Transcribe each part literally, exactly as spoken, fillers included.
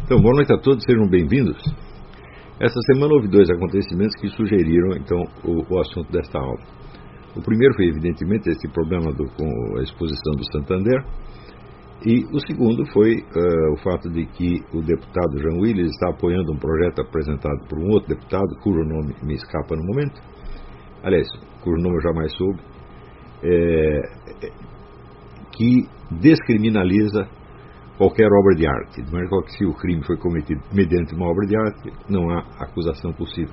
Então, boa noite a todos, sejam bem-vindos. Essa semana houve dois acontecimentos que sugeriram, então, o, o assunto desta aula. O primeiro foi, evidentemente, esse problema do, com a exposição do Santander, e o segundo foi uh, o fato de que o deputado Jean Willis está apoiando um projeto apresentado por um outro deputado, cujo nome me escapa no momento, aliás, cujo nome eu jamais soube, é, que descriminaliza qualquer obra de arte. De maneira que, se o crime foi cometido mediante uma obra de arte, não há acusação possível.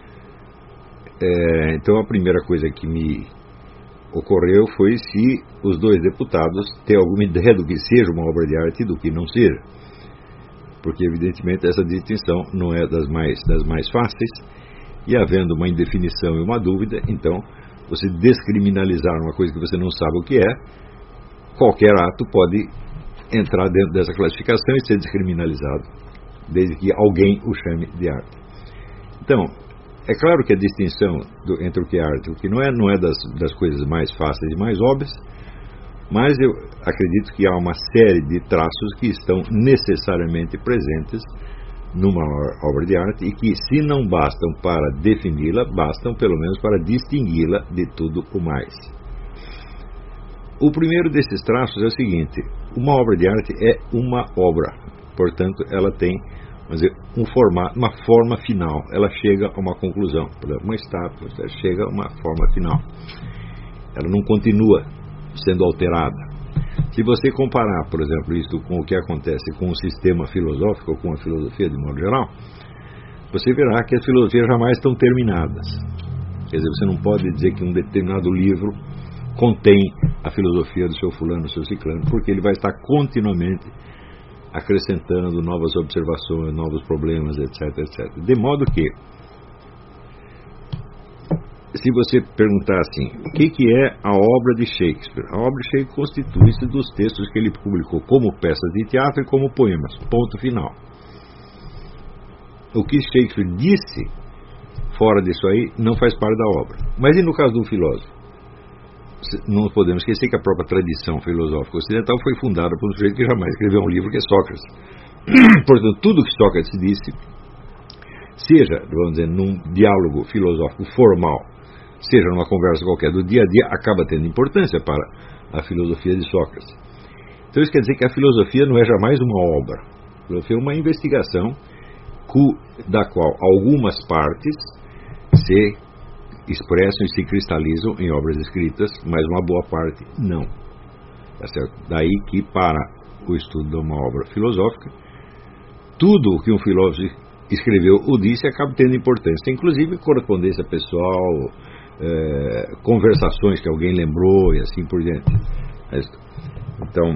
É, então, a primeira coisa que me ocorreu foi se os dois deputados têm alguma ideia do que seja uma obra de arte e do que não seja. Porque, evidentemente, essa distinção não é das mais, das mais fáceis, e havendo uma indefinição e uma dúvida, então, você descriminalizar uma coisa que você não sabe o que é, qualquer ato pode entrar dentro dessa classificação e ser descriminalizado, desde que alguém o chame de arte. Então, é claro que a distinção do, entre o que é arte e o que não é, não é das, das coisas mais fáceis e mais óbvias, mas eu acredito que há uma série de traços que estão necessariamente presentes numa obra de arte e que, se não bastam para defini-la, bastam pelo menos para distingui-la de tudo o mais. O primeiro desses traços é o seguinte: uma obra de arte é uma obra, portanto, ela tem, vamos dizer, um formato, uma forma final, ela chega a uma conclusão. Por exemplo, uma estátua, ela chega a uma forma final, ela não continua sendo alterada. Se você comparar, por exemplo, isso com o que acontece com o sistema filosófico ou com a filosofia de modo geral, você verá que as filosofias jamais estão terminadas. Quer dizer, você não pode dizer que um determinado livro contém a filosofia do seu fulano, do seu ciclano, porque ele vai estar continuamente acrescentando novas observações, novos problemas, etc, etcétera. De modo que, se você perguntar assim, o que, que é a obra de Shakespeare? A obra de Shakespeare constitui-se dos textos que ele publicou como peças de teatro e como poemas, ponto final. O que Shakespeare disse fora disso aí não faz parte da obra. Mas e no caso do filósofo? Não podemos esquecer que a própria tradição filosófica ocidental foi fundada por um sujeito que jamais escreveu um livro, que é Sócrates. Portanto, tudo que Sócrates disse, seja, vamos dizer, num diálogo filosófico formal, seja numa conversa qualquer do dia a dia, acaba tendo importância para a filosofia de Sócrates. Então isso quer dizer que a filosofia não é jamais uma obra. A filosofia é uma investigação da qual algumas partes se expressam e se cristalizam em obras escritas, mas uma boa parte não. Tá certo? Daí que, para o estudo de uma obra filosófica, tudo o que um filósofo escreveu ou disse acaba tendo importância, inclusive correspondência pessoal, é, conversações que alguém lembrou e assim por diante. Então,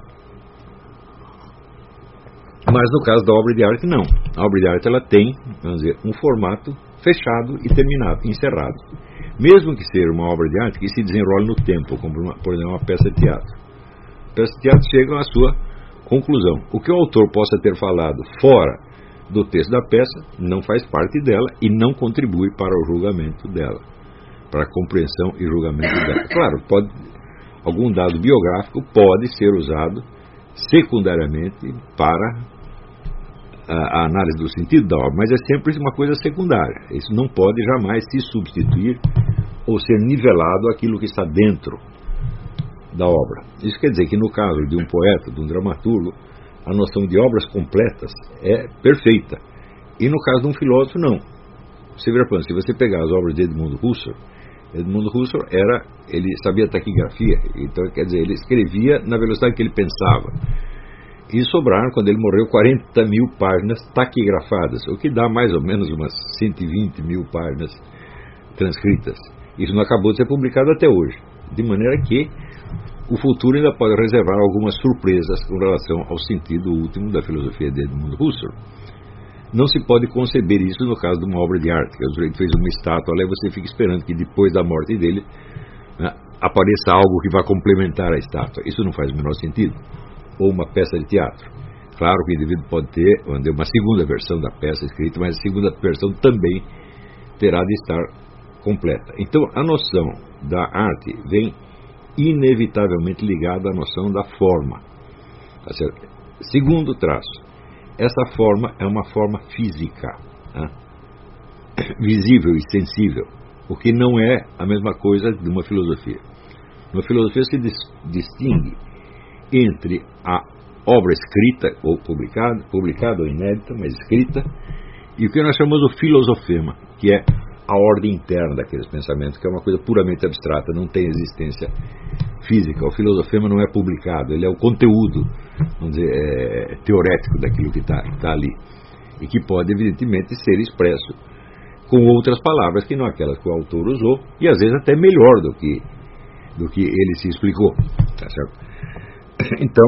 mas no caso da obra de arte, não. A obra de arte, ela tem, vamos dizer, um formato fechado e terminado, encerrado. Mesmo que seja uma obra de arte que se desenrole no tempo, como uma, por exemplo, uma peça de teatro. Peças de teatro chegam à sua conclusão. O que o autor possa ter falado fora do texto da peça não faz parte dela e não contribui para o julgamento dela, para a compreensão e julgamento dela. Claro, pode, algum dado biográfico pode ser usado secundariamente para a análise do sentido da obra, mas é sempre uma coisa secundária. Isso não pode jamais se substituir ou ser nivelado àquilo que está dentro da obra. Isso quer dizer que, no caso de um poeta, de um dramaturgo, a noção de obras completas é perfeita. E no caso de um filósofo, não. Você vê, se você pegar as obras de Edmund Husserl, Edmund Husserl era, ele sabia taquigrafia, então quer dizer, ele escrevia na velocidade que ele pensava. E sobraram, quando ele morreu, quarenta mil páginas taquigrafadas, o que dá mais ou menos umas cento e vinte mil páginas transcritas. Isso não acabou de ser publicado até hoje. De maneira que o futuro ainda pode reservar algumas surpresas com relação ao sentido último da filosofia de Edmund Husserl. Não se pode conceber isso no caso de uma obra de arte, que o sujeito fez uma estátua, ali você fica esperando que depois da morte dele, né, apareça algo que vá complementar a estátua. Isso não faz o menor sentido. Ou uma peça de teatro. Claro que o indivíduo pode ter uma segunda versão da peça escrita, mas a segunda versão também terá de estar completa. Então, a noção da arte vem inevitavelmente ligada à noção da forma. Tá certo? Segundo traço, essa forma é uma forma física, né? Visível e sensível, o que não é a mesma coisa de uma filosofia. Uma filosofia se dis distingue entre a obra escrita ou publicada, publicada ou inédita, mas escrita, e o que nós chamamos de filosofema, que é a ordem interna daqueles pensamentos, que é uma coisa puramente abstrata, não tem existência física. O filosofema não é publicado, ele é o conteúdo, vamos dizer, é, teorético daquilo que está tá ali, e que pode, evidentemente, ser expresso com outras palavras que não aquelas que o autor usou, e às vezes até melhor do que, do que ele se explicou. Tá certo? Então,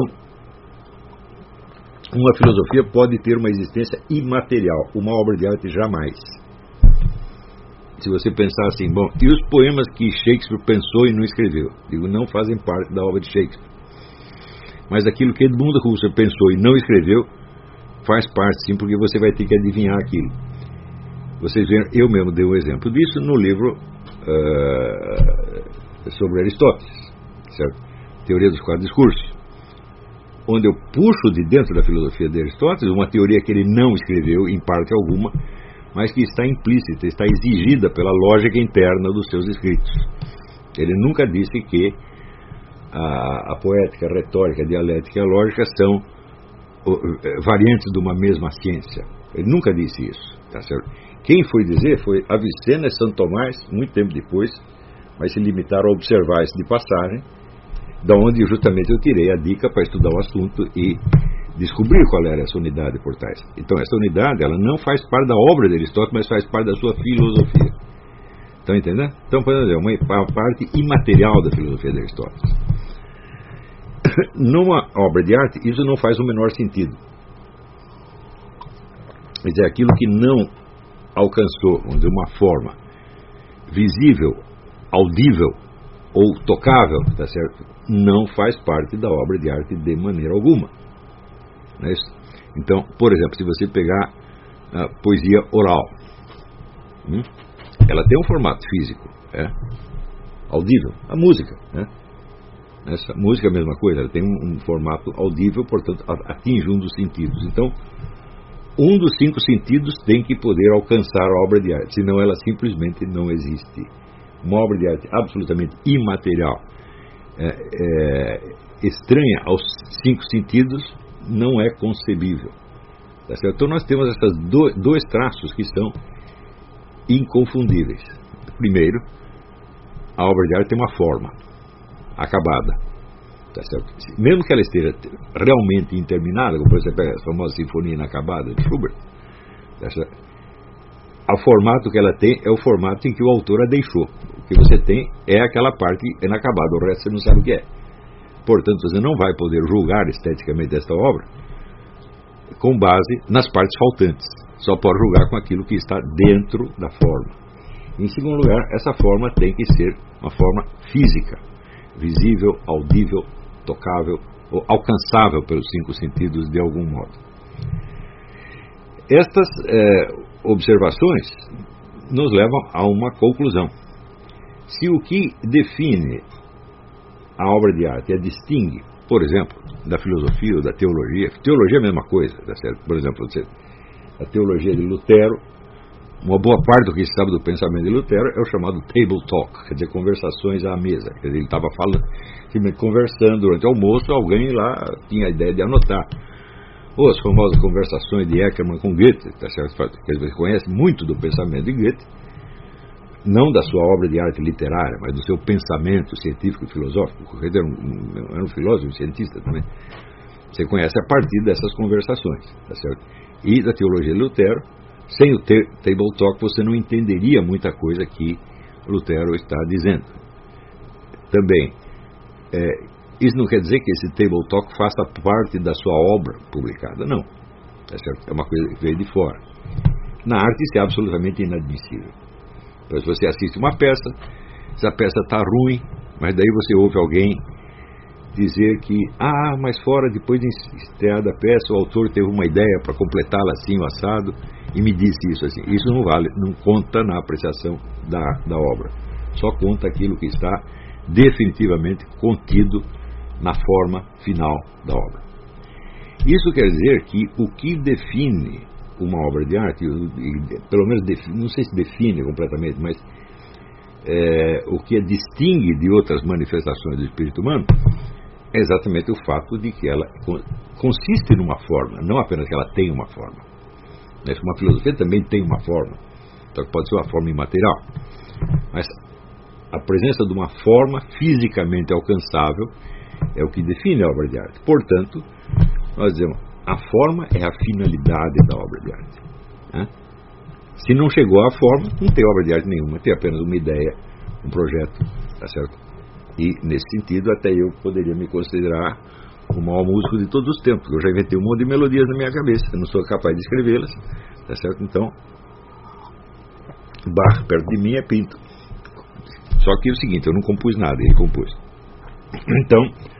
uma filosofia pode ter uma existência imaterial, uma obra de arte jamais. Se você pensar assim, bom, e os poemas que Shakespeare pensou e não escreveu? Digo, não fazem parte da obra de Shakespeare. Mas aquilo que Edmund Husserl pensou e não escreveu, faz parte sim, porque você vai ter que adivinhar aquilo. Vocês veem, eu mesmo dei um exemplo disso no livro uh, sobre Aristóteles, certo? Teoria dos Quatro Discursos, onde eu puxo de dentro da filosofia de Aristóteles uma teoria que ele não escreveu em parte alguma, mas que está implícita, está exigida pela lógica interna dos seus escritos. Ele nunca disse que a, a poética, a retórica, a dialética e a lógica são uh, variantes de uma mesma ciência. Ele nunca disse isso, tá certo? Quem foi dizer foi Avicena e Santo Tomás, muito tempo depois, mas se limitaram a observar isso de passagem, da onde justamente eu tirei a dica para estudar o assunto e descobrir qual era essa unidade por trás. Então, essa unidade, ela não faz parte da obra de Aristóteles, mas faz parte da sua filosofia. Estão entendendo? Então, por exemplo, uma parte imaterial da filosofia de Aristóteles. Numa obra de arte, isso não faz o menor sentido. Quer dizer, aquilo que não alcançou, vamos dizer, uma forma visível, audível ou tocável, tá certo? Não faz parte da obra de arte de maneira alguma. Não é isso? Então, por exemplo, se você pegar a poesia oral, hum, ela tem um formato físico, é audível. A música, né? Essa música é a mesma coisa, ela tem um, um formato audível, portanto, atinge um dos sentidos. Então, um dos cinco sentidos tem que poder alcançar a obra de arte, senão ela simplesmente não existe. Uma obra de arte absolutamente imaterial, é, é, estranha aos cinco sentidos, não é concebível. Tá certo? Então nós temos esses do, dois traços que são inconfundíveis. Primeiro, a obra de arte tem uma forma acabada. Tá certo? Mesmo que ela esteja realmente interminada, como você pega a famosa Sinfonia Inacabada de Schubert, tá certo? O formato que ela tem é o formato em que o autor a deixou. O que você tem é aquela parte inacabada, o resto você não sabe o que é. Portanto, você não vai poder julgar esteticamente esta obra com base nas partes faltantes. Só pode julgar com aquilo que está dentro da forma. Em segundo lugar, essa forma tem que ser uma forma física, visível, audível, tocável ou alcançável pelos cinco sentidos de algum modo. Estas é, observações nos levam a uma conclusão. Se o que define a obra de arte a distingue, por exemplo, da filosofia ou da teologia, teologia é a mesma coisa, tá certo? Por exemplo, a teologia de Lutero, uma boa parte do que se sabe do pensamento de Lutero é o chamado table talk, quer dizer, conversações à mesa. Quer dizer, ele estava falando, conversando durante o almoço, alguém lá tinha a ideia de anotar. Ou as famosas conversações de Eckermann com Goethe, tá certo? Quer dizer, conhece muito do pensamento de Goethe, não da sua obra de arte literária, mas do seu pensamento científico e filosófico. Goethe era um, era um filósofo, um cientista também. Você conhece a partir dessas conversações, tá certo? E da teologia de Lutero, sem o table talk você não entenderia muita coisa que Lutero está dizendo. Também, é, isso não quer dizer que esse table talk faça parte da sua obra publicada, não. Tá certo? É uma coisa que veio de fora. Na arte isso é absolutamente inadmissível. Então, se você assiste uma peça, essa peça está ruim, mas daí você ouve alguém dizer que, ah, mas fora, depois de estreada a peça, o autor teve uma ideia para completá-la assim, o assado, e me disse isso assim. Isso não vale, não conta na apreciação da, da obra. Só conta aquilo que está definitivamente contido na forma final da obra. Isso quer dizer que o que define uma obra de arte, pelo menos define, não sei se define completamente, mas é, o que a distingue de outras manifestações do espírito humano é exatamente o fato de que ela consiste numa forma, não apenas que ela tem uma forma. Uma filosofia também tem uma forma, então pode ser uma forma imaterial, mas a presença de uma forma fisicamente alcançável é o que define a obra de arte. Portanto, nós dizemos, a forma é a finalidade da obra de arte, né? Se não chegou à forma, não tem obra de arte nenhuma, tem apenas uma ideia, um projeto, tá certo? E, nesse sentido, até eu poderia me considerar o maior músico de todos os tempos, porque eu já inventei um monte de melodias na minha cabeça, eu não sou capaz de escrevê-las, tá certo? Então, Bach perto de mim é Pinto. Só que é o seguinte, eu não compus nada, ele compôs. Então,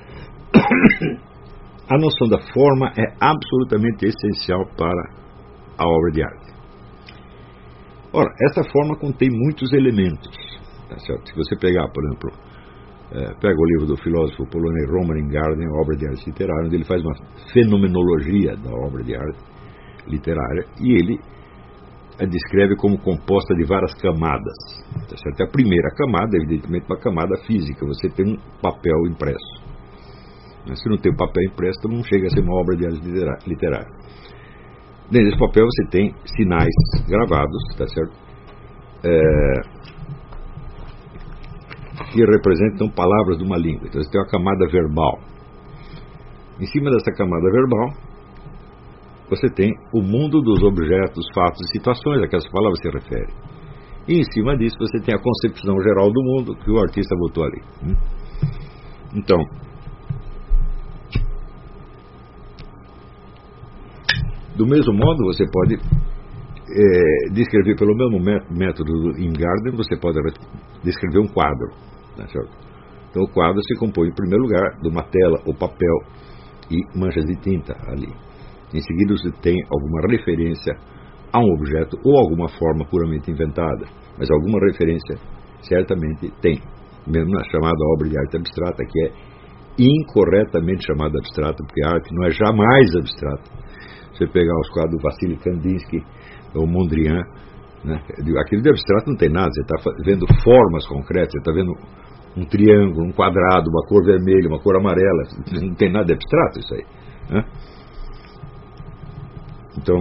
a noção da forma é absolutamente essencial para a obra de arte. Ora, essa forma contém muitos elementos, tá certo? Se você pegar, por exemplo, é, pega o livro do filósofo polonês Roman Ingarden, Obra de Arte Literária, onde ele faz uma fenomenologia da obra de arte literária, e ele a descreve como composta de várias camadas, tá certo? A primeira camada, evidentemente, uma camada física, você tem um papel impresso. Mas se não tem um papel impresso, não chega a ser uma obra de arte literária. Dentro desse papel você tem sinais gravados, tá certo? É, que representam palavras de uma língua. Então você tem uma camada verbal. Em cima dessa camada verbal, você tem o mundo dos objetos, fatos e situações a que essa palavra se refere. E em cima disso você tem a concepção geral do mundo que o artista botou ali. Então, do mesmo modo, você pode é, descrever pelo mesmo método do Ingarden, você pode descrever um quadro, né, certo? Então o quadro se compõe em primeiro lugar de uma tela ou papel e manchas de tinta ali. Em seguida você tem alguma referência a um objeto ou alguma forma puramente inventada, mas alguma referência certamente tem, mesmo na chamada obra de arte abstrata, que é incorretamente chamada abstrata, porque a arte não é jamais abstrata. Você pegar os quadros do Vassily Kandinsky ou Mondrian, né? Aquilo de abstrato não tem nada, você está vendo formas concretas, você está vendo um triângulo, um quadrado, uma cor vermelha, uma cor amarela, não tem nada de abstrato isso aí, né? Então,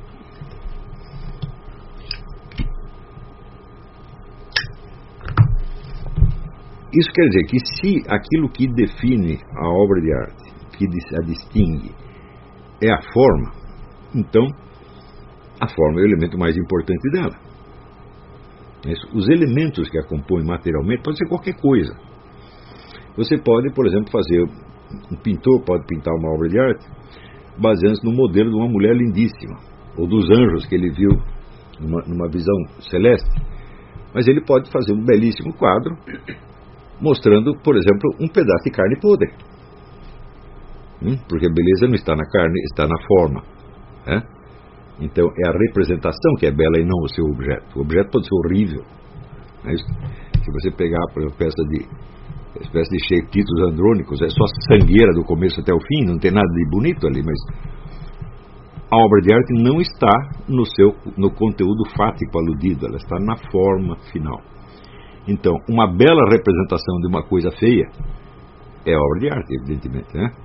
isso quer dizer que se aquilo que define a obra de arte, que a distingue, é a forma, então a forma é o elemento mais importante dela. Os elementos que a compõem materialmente pode ser qualquer coisa. Você pode, por exemplo, fazer, um pintor pode pintar uma obra de arte baseando-se no modelo de uma mulher lindíssima, ou dos anjos que ele viu numa, numa visão celeste. Mas ele pode fazer um belíssimo quadro mostrando, por exemplo, um pedaço de carne podre. Hum? Porque a beleza não está na carne, está na forma, né? Então é a representação que é bela e não o seu objeto. O objeto pode ser horrível, né? Se você pegar, por exemplo, peça de espécie de cheititos andrônicos, é só sangueira do começo até o fim, não tem nada de bonito ali, mas a obra de arte não está no seu no conteúdo fático aludido, ela está na forma final. Então, uma bela representação de uma coisa feia é obra de arte, evidentemente, né?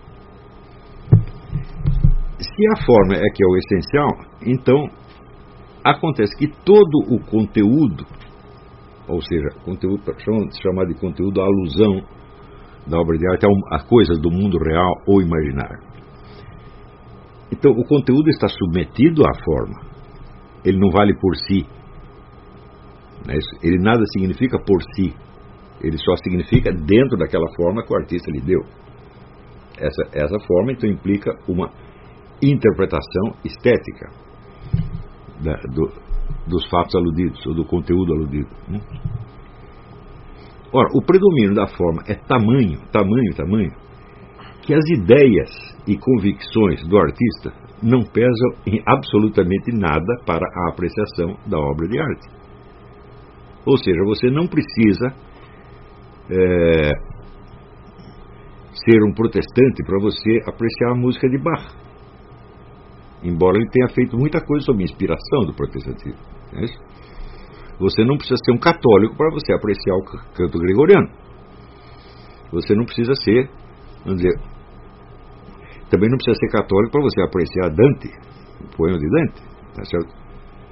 Se a forma é que é o essencial, então acontece que todo o conteúdo, ou seja, conteúdo chamado de conteúdo, a alusão da obra de arte a coisas do mundo real ou imaginário. Então o conteúdo está submetido à forma, ele não vale por si, né? Ele nada significa por si, ele só significa dentro daquela forma que o artista lhe deu. Essa, essa forma então implica uma interpretação estética da, do, dos fatos aludidos, ou do conteúdo aludido. Né? Ora, o predomínio da forma é tamanho, tamanho, tamanho, que as ideias e convicções do artista não pesam em absolutamente nada para a apreciação da obra de arte. Ou seja, você não precisa é, ser um protestante para você apreciar a música de Bach, embora ele tenha feito muita coisa sob inspiração do protestantismo. É isso? Você não precisa ser um católico para você apreciar o canto gregoriano. Você não precisa ser, vamos dizer, também não precisa ser católico para você apreciar Dante, o poema de Dante, tá certo?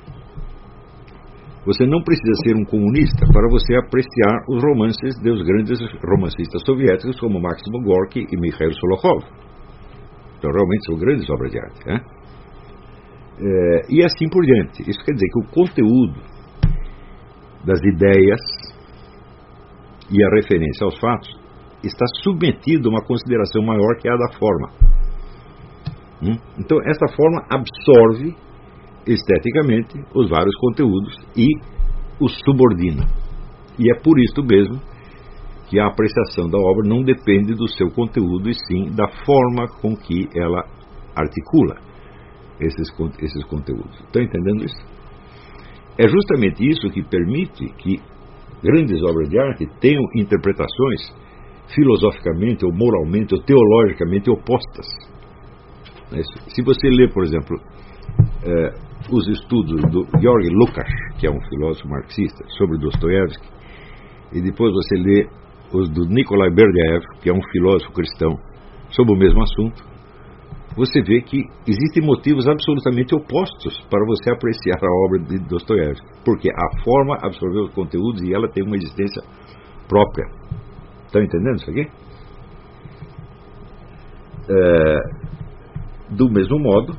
Você não precisa ser um comunista para você apreciar os romances dos grandes romancistas soviéticos como Maxim Gorky e Mikhail Solokhov. Então, realmente são grandes obras de arte. Né? É, e assim por diante. Isso quer dizer que o conteúdo das ideias e a referência aos fatos está submetido a uma consideração maior que a da forma. Hum? Então, essa forma absorve esteticamente os vários conteúdos e os subordina. E é por isso mesmo que a apreciação da obra não depende do seu conteúdo, e sim da forma com que ela articula esses, esses conteúdos. Estão entendendo isso? É justamente isso que permite que grandes obras de arte tenham interpretações filosoficamente, ou moralmente, ou teologicamente opostas. Se você lê, por exemplo, é, os estudos do Georg Lukács, que é um filósofo marxista, sobre Dostoiévski, e depois você lê os do Nikolai Berdyaev, que é um filósofo cristão, sobre o mesmo assunto, você vê que existem motivos absolutamente opostos para você apreciar a obra de Dostoiévski, porque a forma absorveu os conteúdos e ela tem uma existência própria. Estão entendendo isso aqui? É, do mesmo modo,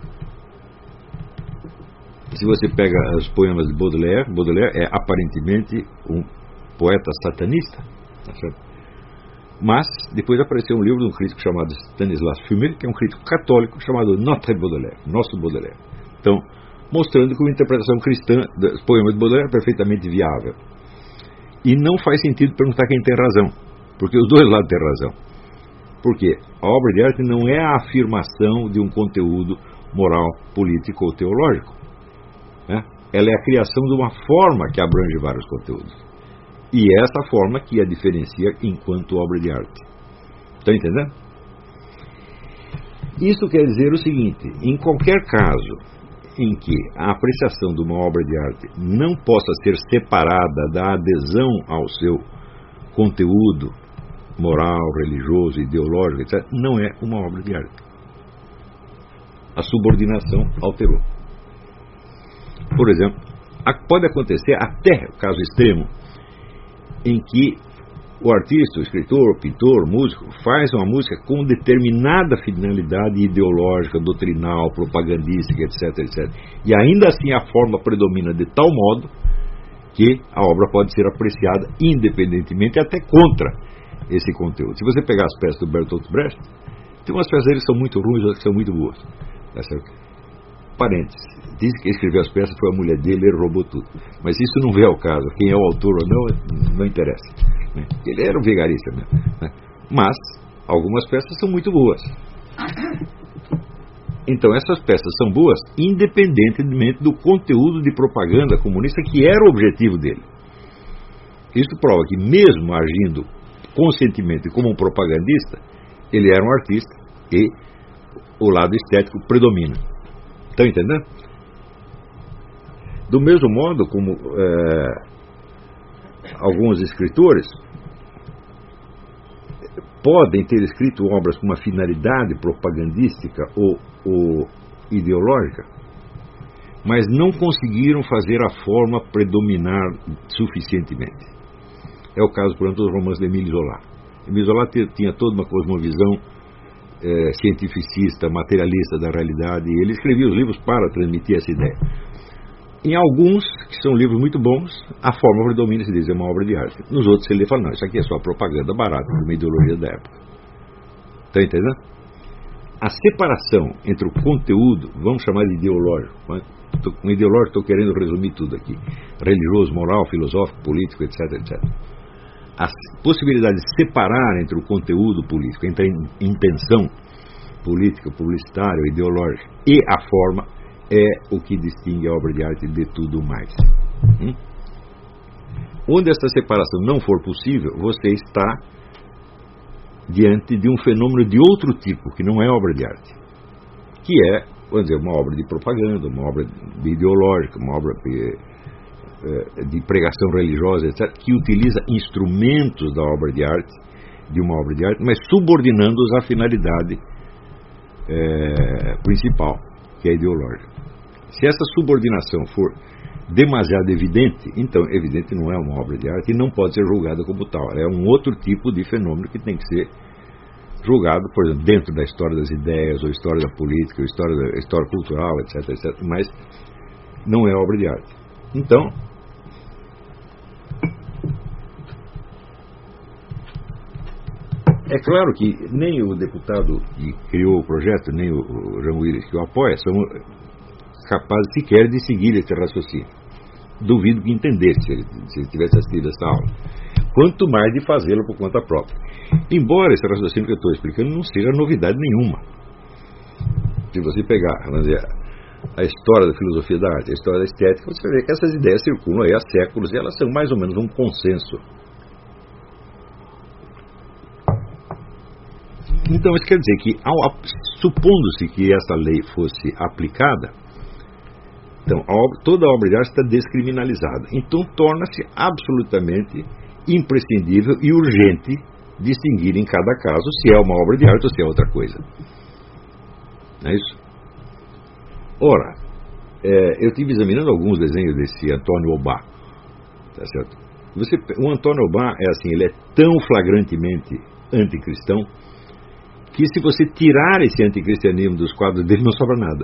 se você pega os poemas de Baudelaire, Baudelaire é aparentemente um poeta satanista, tá certo? Mas depois apareceu um livro de um crítico chamado Stanislas Fumet, que é um crítico católico, chamado Notre Baudelaire, Nosso Baudelaire. Então, mostrando que uma interpretação cristã dos poemas de Baudelaire é perfeitamente viável. E não faz sentido perguntar quem tem razão, porque os dois lados têm razão. Porque a obra de arte não é a afirmação de um conteúdo moral, político ou teológico. Né? Ela é a criação de uma forma que abrange vários conteúdos. E é essa forma que a diferencia enquanto obra de arte. Estão entendendo? Isso quer dizer o seguinte: em qualquer caso em que a apreciação de uma obra de arte não possa ser separada da adesão ao seu conteúdo moral, religioso, ideológico, etcétera, não é uma obra de arte. A subordinação alterou. Por exemplo, pode acontecer até o caso extremo em que o artista, o escritor, o pintor, o músico faz uma música com determinada finalidade ideológica, doutrinal, propagandística, etc, etcétera. E ainda assim a forma predomina de tal modo que a obra pode ser apreciada independentemente, até contra esse conteúdo. Se você pegar as peças do Bertolt Brecht, tem umas peças deles que são muito ruins, outras que são muito boas. Tá certo? Parênteses, diz que quem escreveu as peças foi a mulher dele, ele roubou tudo. Mas isso não vem ao caso. Quem é o autor ou não, não interessa. Né? Ele era um vigarista mesmo. Né? Mas algumas peças são muito boas. Então essas peças são boas independentemente do conteúdo de propaganda comunista que era o objetivo dele. Isso prova que mesmo agindo conscientemente como um propagandista, ele era um artista e o lado estético predomina. Estão entendendo? Do mesmo modo como é, alguns escritores podem ter escrito obras com uma finalidade propagandística ou, ou ideológica, mas não conseguiram fazer a forma predominar suficientemente. É o caso, por exemplo, dos romances de Émile Zola. Émile Zola tinha toda uma cosmovisão é, cientificista, materialista da realidade, e ele escrevia os livros para transmitir essa ideia. Em alguns, que são livros muito bons, a forma predomina, se diz, é uma obra de arte. Nos outros, ele fala, não, isso aqui é só propaganda barata, de uma ideologia da época. Está entendendo? A separação entre o conteúdo, vamos chamar de ideológico, tô, com ideológico estou querendo resumir tudo aqui, religioso, moral, filosófico, político, etc, etcétera. A possibilidade de separar entre o conteúdo político, entre a intenção política, publicitária, ideológica e a forma, é o que distingue a obra de arte de tudo mais. Hum? Onde essa separação não for possível, você está diante de um fenômeno de outro tipo, que não é obra de arte, que é, vamos dizer, uma obra de propaganda, uma obra de ideológica, uma obra de, de pregação religiosa, etcétera, que utiliza instrumentos da obra de arte, de uma obra de arte, mas subordinando-os à finalidade é, principal, que é ideológica. Se essa subordinação for demasiado evidente, então, evidente, não é uma obra de arte e não pode ser julgada como tal. É um outro tipo de fenômeno que tem que ser julgado, por exemplo, dentro da história das ideias, ou história da política, ou história, da, história cultural, etc, etcétera, mas não é obra de arte. Então, é claro que nem o deputado que criou o projeto, nem o Jean Willis que o apoia, são capazes sequer de seguir esse raciocínio. Duvido que entendesse se ele, se ele tivesse assistido essa aula. Quanto mais de fazê-lo por conta própria. Embora esse raciocínio que eu estou explicando não seja novidade nenhuma. Se você pegar, vamos dizer, a história da filosofia da arte, a história da estética, você vai ver que essas ideias circulam aí há séculos e elas são mais ou menos um consenso. Então isso quer dizer que, supondo-se que essa lei fosse aplicada, então a obra, toda a obra de arte está descriminalizada. Então torna-se absolutamente imprescindível e urgente distinguir em cada caso se é uma obra de arte ou se é outra coisa. Não é isso? Ora, é, eu estive examinando alguns desenhos desse Antônio Obá. Tá certo? Você, o Antônio Obá é assim, ele é tão flagrantemente anticristão que se você tirar esse anticristianismo dos quadros dele, não sobra nada.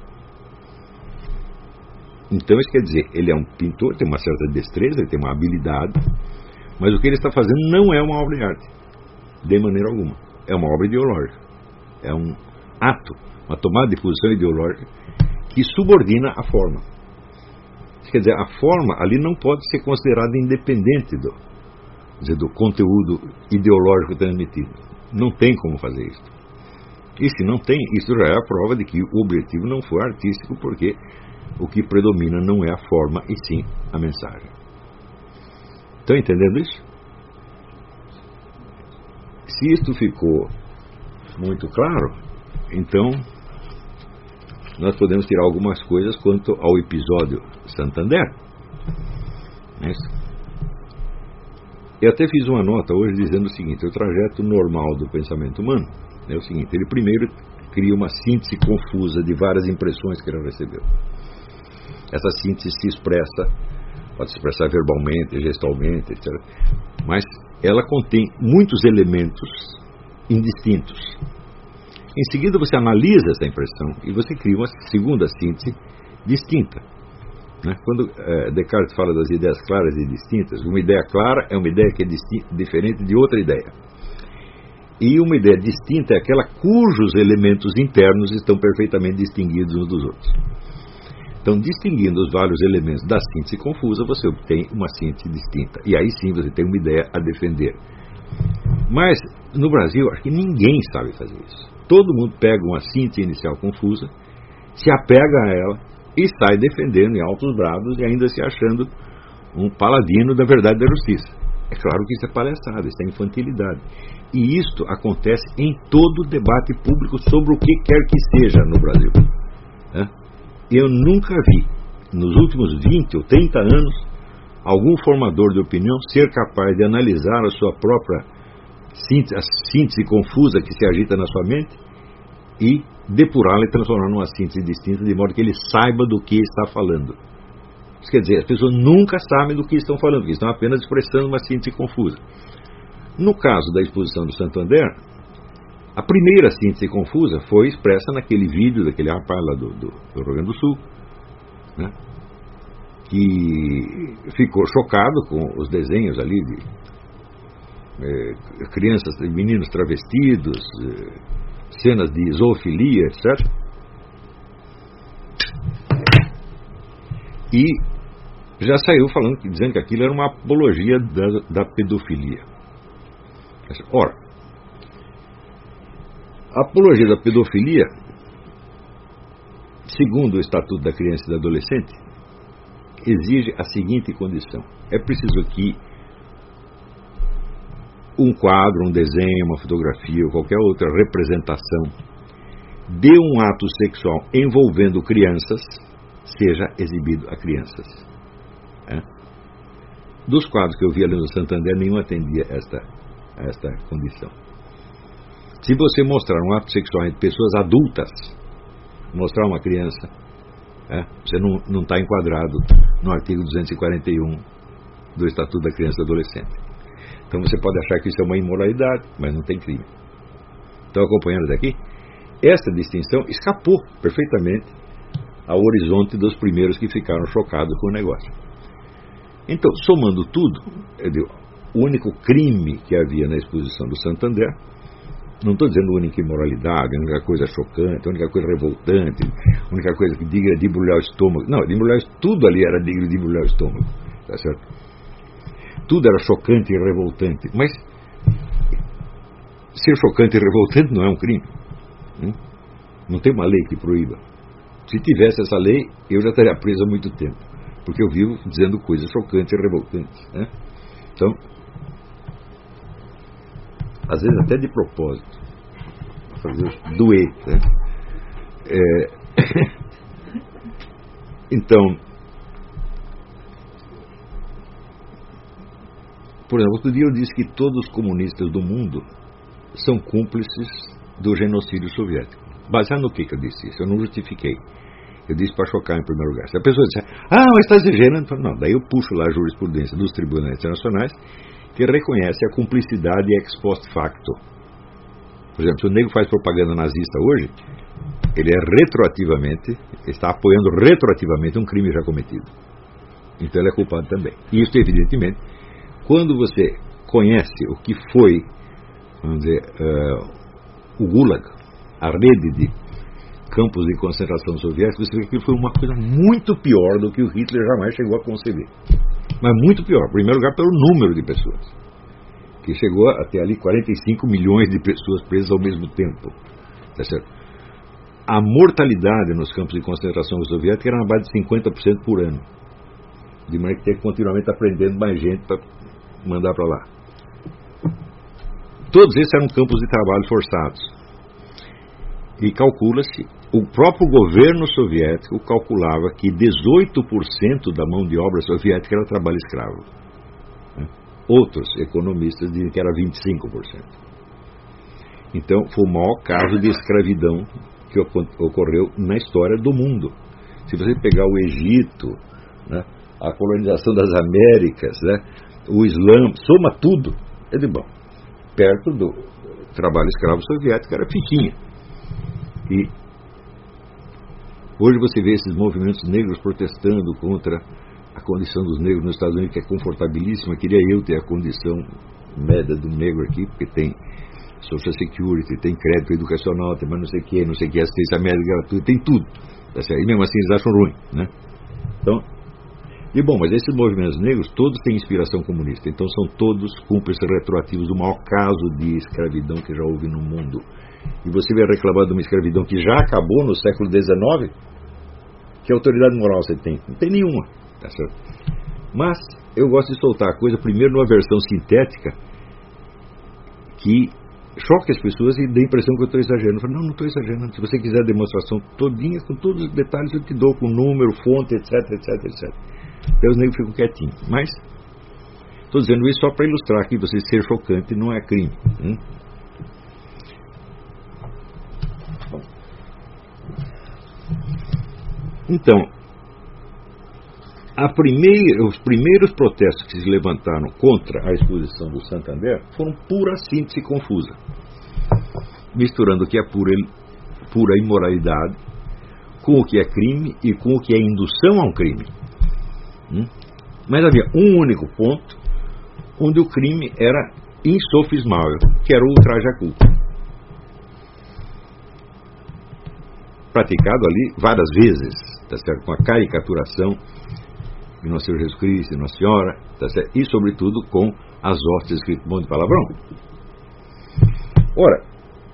Então isso quer dizer, ele é um pintor, tem uma certa destreza, ele tem uma habilidade, mas o que ele está fazendo não é uma obra de arte, de maneira alguma. É uma obra ideológica. É um ato, uma tomada de posição ideológica que subordina a forma. Quer dizer, a forma ali não pode ser considerada independente do, quer dizer, do conteúdo ideológico transmitido. Não tem como fazer isso. E se não tem, isso já é a prova de que o objetivo não foi artístico, porque o que predomina não é a forma, e sim a mensagem. Estão entendendo isso? Se isto ficou muito claro, então nós podemos tirar algumas coisas quanto ao episódio Santander. Não é isso? Eu até fiz uma nota hoje dizendo o seguinte: o trajeto normal do pensamento humano é o seguinte: ele primeiro cria uma síntese confusa de várias impressões que ele recebeu. Essa síntese se expressa, pode se expressar verbalmente, gestalmente, etcétera. Mas ela contém muitos elementos indistintos. Em seguida você analisa essa impressão e você cria uma segunda síntese distinta. Né? Quando é, Descartes fala das ideias claras e distintas, uma ideia clara é uma ideia que é distinta, diferente de outra ideia. E uma ideia distinta é aquela cujos elementos internos estão perfeitamente distinguidos uns dos outros. Então, distinguindo os vários elementos da síntese confusa, você obtém uma síntese distinta. E aí sim você tem uma ideia a defender. Mas, no Brasil, acho que ninguém sabe fazer isso. Todo mundo pega uma síntese inicial confusa, se apega a ela e sai defendendo em altos brados e ainda se achando um paladino da verdade e da justiça. É claro que isso é palhaçada, isso é infantilidade. E isto acontece em todo debate público sobre o que quer que seja no Brasil. É? Eu nunca vi, nos últimos vinte ou trinta anos, algum formador de opinião ser capaz de analisar a sua própria síntese, a síntese confusa que se agita na sua mente e depurá-la e transformar numa síntese distinta, de modo que ele saiba do que está falando. Isso quer dizer, as pessoas nunca sabem do que estão falando, porque estão apenas expressando uma síntese confusa. No caso da exposição do Santander, a primeira síntese confusa foi expressa naquele vídeo daquele rapaz lá do, do, do Rio Grande do Sul, né, que ficou chocado com os desenhos ali de é, crianças, meninos travestidos, é, cenas de zoofilia, etcétera. E já saiu falando, dizendo que aquilo era uma apologia da, da pedofilia. Ora, a apologia da pedofilia, segundo o Estatuto da Criança e do Adolescente, exige a seguinte condição: é preciso que um quadro, um desenho, uma fotografia ou qualquer outra representação de um ato sexual envolvendo crianças seja exibido a crianças. É? Dos quadros que eu vi ali no Santander, nenhum atendia esta, esta condição. Se você mostrar um ato sexual entre pessoas adultas, mostrar uma criança, é, você não está enquadrado no artigo duzentos e quarenta e um do Estatuto da Criança e do Adolescente. Então você pode achar que isso é uma imoralidade, mas não tem crime. Estão acompanhando daqui? Essa distinção escapou perfeitamente ao horizonte dos primeiros que ficaram chocados com o negócio. Então, somando tudo, eu digo, o único crime que havia na exposição do Santander, não estou dizendo a única imoralidade, a única coisa chocante, a única coisa revoltante, a única coisa que diga de embrulhar o estômago. Não, de embrulhar, tudo ali era digno de embrulhar o estômago. Tá certo? Tudo era chocante e revoltante. Mas ser chocante e revoltante não é um crime. Hum? Não tem uma lei que proíba. Se tivesse essa lei, eu já estaria preso há muito tempo. Porque eu vivo dizendo coisas chocantes e revoltantes. Né? Então, às vezes até de propósito, fazer doer. Né? É... Então, por exemplo, outro dia eu disse que todos os comunistas do mundo são cúmplices do genocídio soviético. Baseado no que que eu disse isso? Eu não justifiquei. Eu disse para chocar em primeiro lugar. Se a pessoa disser, ah, mas está exagerando, não, daí eu puxo lá a jurisprudência dos tribunais internacionais que reconhece a cumplicidade ex post facto. Por exemplo, se o negro faz propaganda nazista hoje, ele é retroativamente, está apoiando retroativamente um crime já cometido. Então ele é culpado também. E isso, evidentemente, quando você conhece o que foi, vamos dizer, uh, o Gulag, a rede de campos de concentração soviéticos, você vê que foi uma coisa muito pior do que o Hitler jamais chegou a conceber. Mas muito pior. Em primeiro lugar, pelo número de pessoas. Que chegou até ali quarenta e cinco milhões de pessoas presas ao mesmo tempo. Tá certo? A mortalidade nos campos de concentração soviética era na base de cinquenta por cento por ano. De maneira que tem que continuamente aprendendo mais gente para mandar para lá. Todos esses eram campos de trabalho forçados. E calcula-se, o próprio governo soviético calculava que dezoito por cento da mão de obra soviética era trabalho escravo. Outros economistas dizem que era vinte e cinco por cento. Então, foi o maior caso de escravidão que ocorreu na história do mundo. Se você pegar o Egito, né, a colonização das Américas, né, o Islã, soma tudo, é de bom. Perto do trabalho escravo soviético era fitinha. E hoje você vê esses movimentos negros protestando contra a condição dos negros nos Estados Unidos, que é confortabilíssima. Queria eu ter a condição média do negro aqui, porque tem Social Security, tem crédito educacional, tem mais não sei o que, não sei o que, assistência médica gratuita, tem tudo. E mesmo assim eles acham ruim, né? Então, e bom, mas esses movimentos negros todos têm inspiração comunista, então são todos cúmplices retroativos do maior caso de escravidão que já houve no mundo. E você vai reclamar de uma escravidão que já acabou no século dezenove? Que autoridade moral você tem? Não tem nenhuma, tá certo? Mas eu gosto de soltar a coisa primeiro numa versão sintética que choque as pessoas e dê a impressão que eu estou exagerando. Eu falo, não, não estou exagerando. Se você quiser a demonstração todinha, com todos os detalhes, eu te dou com número, fonte, etc, etc, etcétera. Então os negros ficam quietinhos. Mas estou dizendo isso só para ilustrar que você ser chocante não é crime. Hum? Então, a primeira, os primeiros protestos que se levantaram contra a exposição do Santander foram pura síntese confusa, misturando o que é pura, pura imoralidade com o que é crime e com o que é indução a um crime. Hum? Mas havia um único ponto onde o crime era insofismável, que era o ultraje à culpa. Praticado ali várias vezes, tá certo? Com a caricaturação de Nosso Senhor Jesus Cristo, de Nossa Senhora, tá certo? E sobretudo com as hostes escritas com um monte de palavrão. Ora,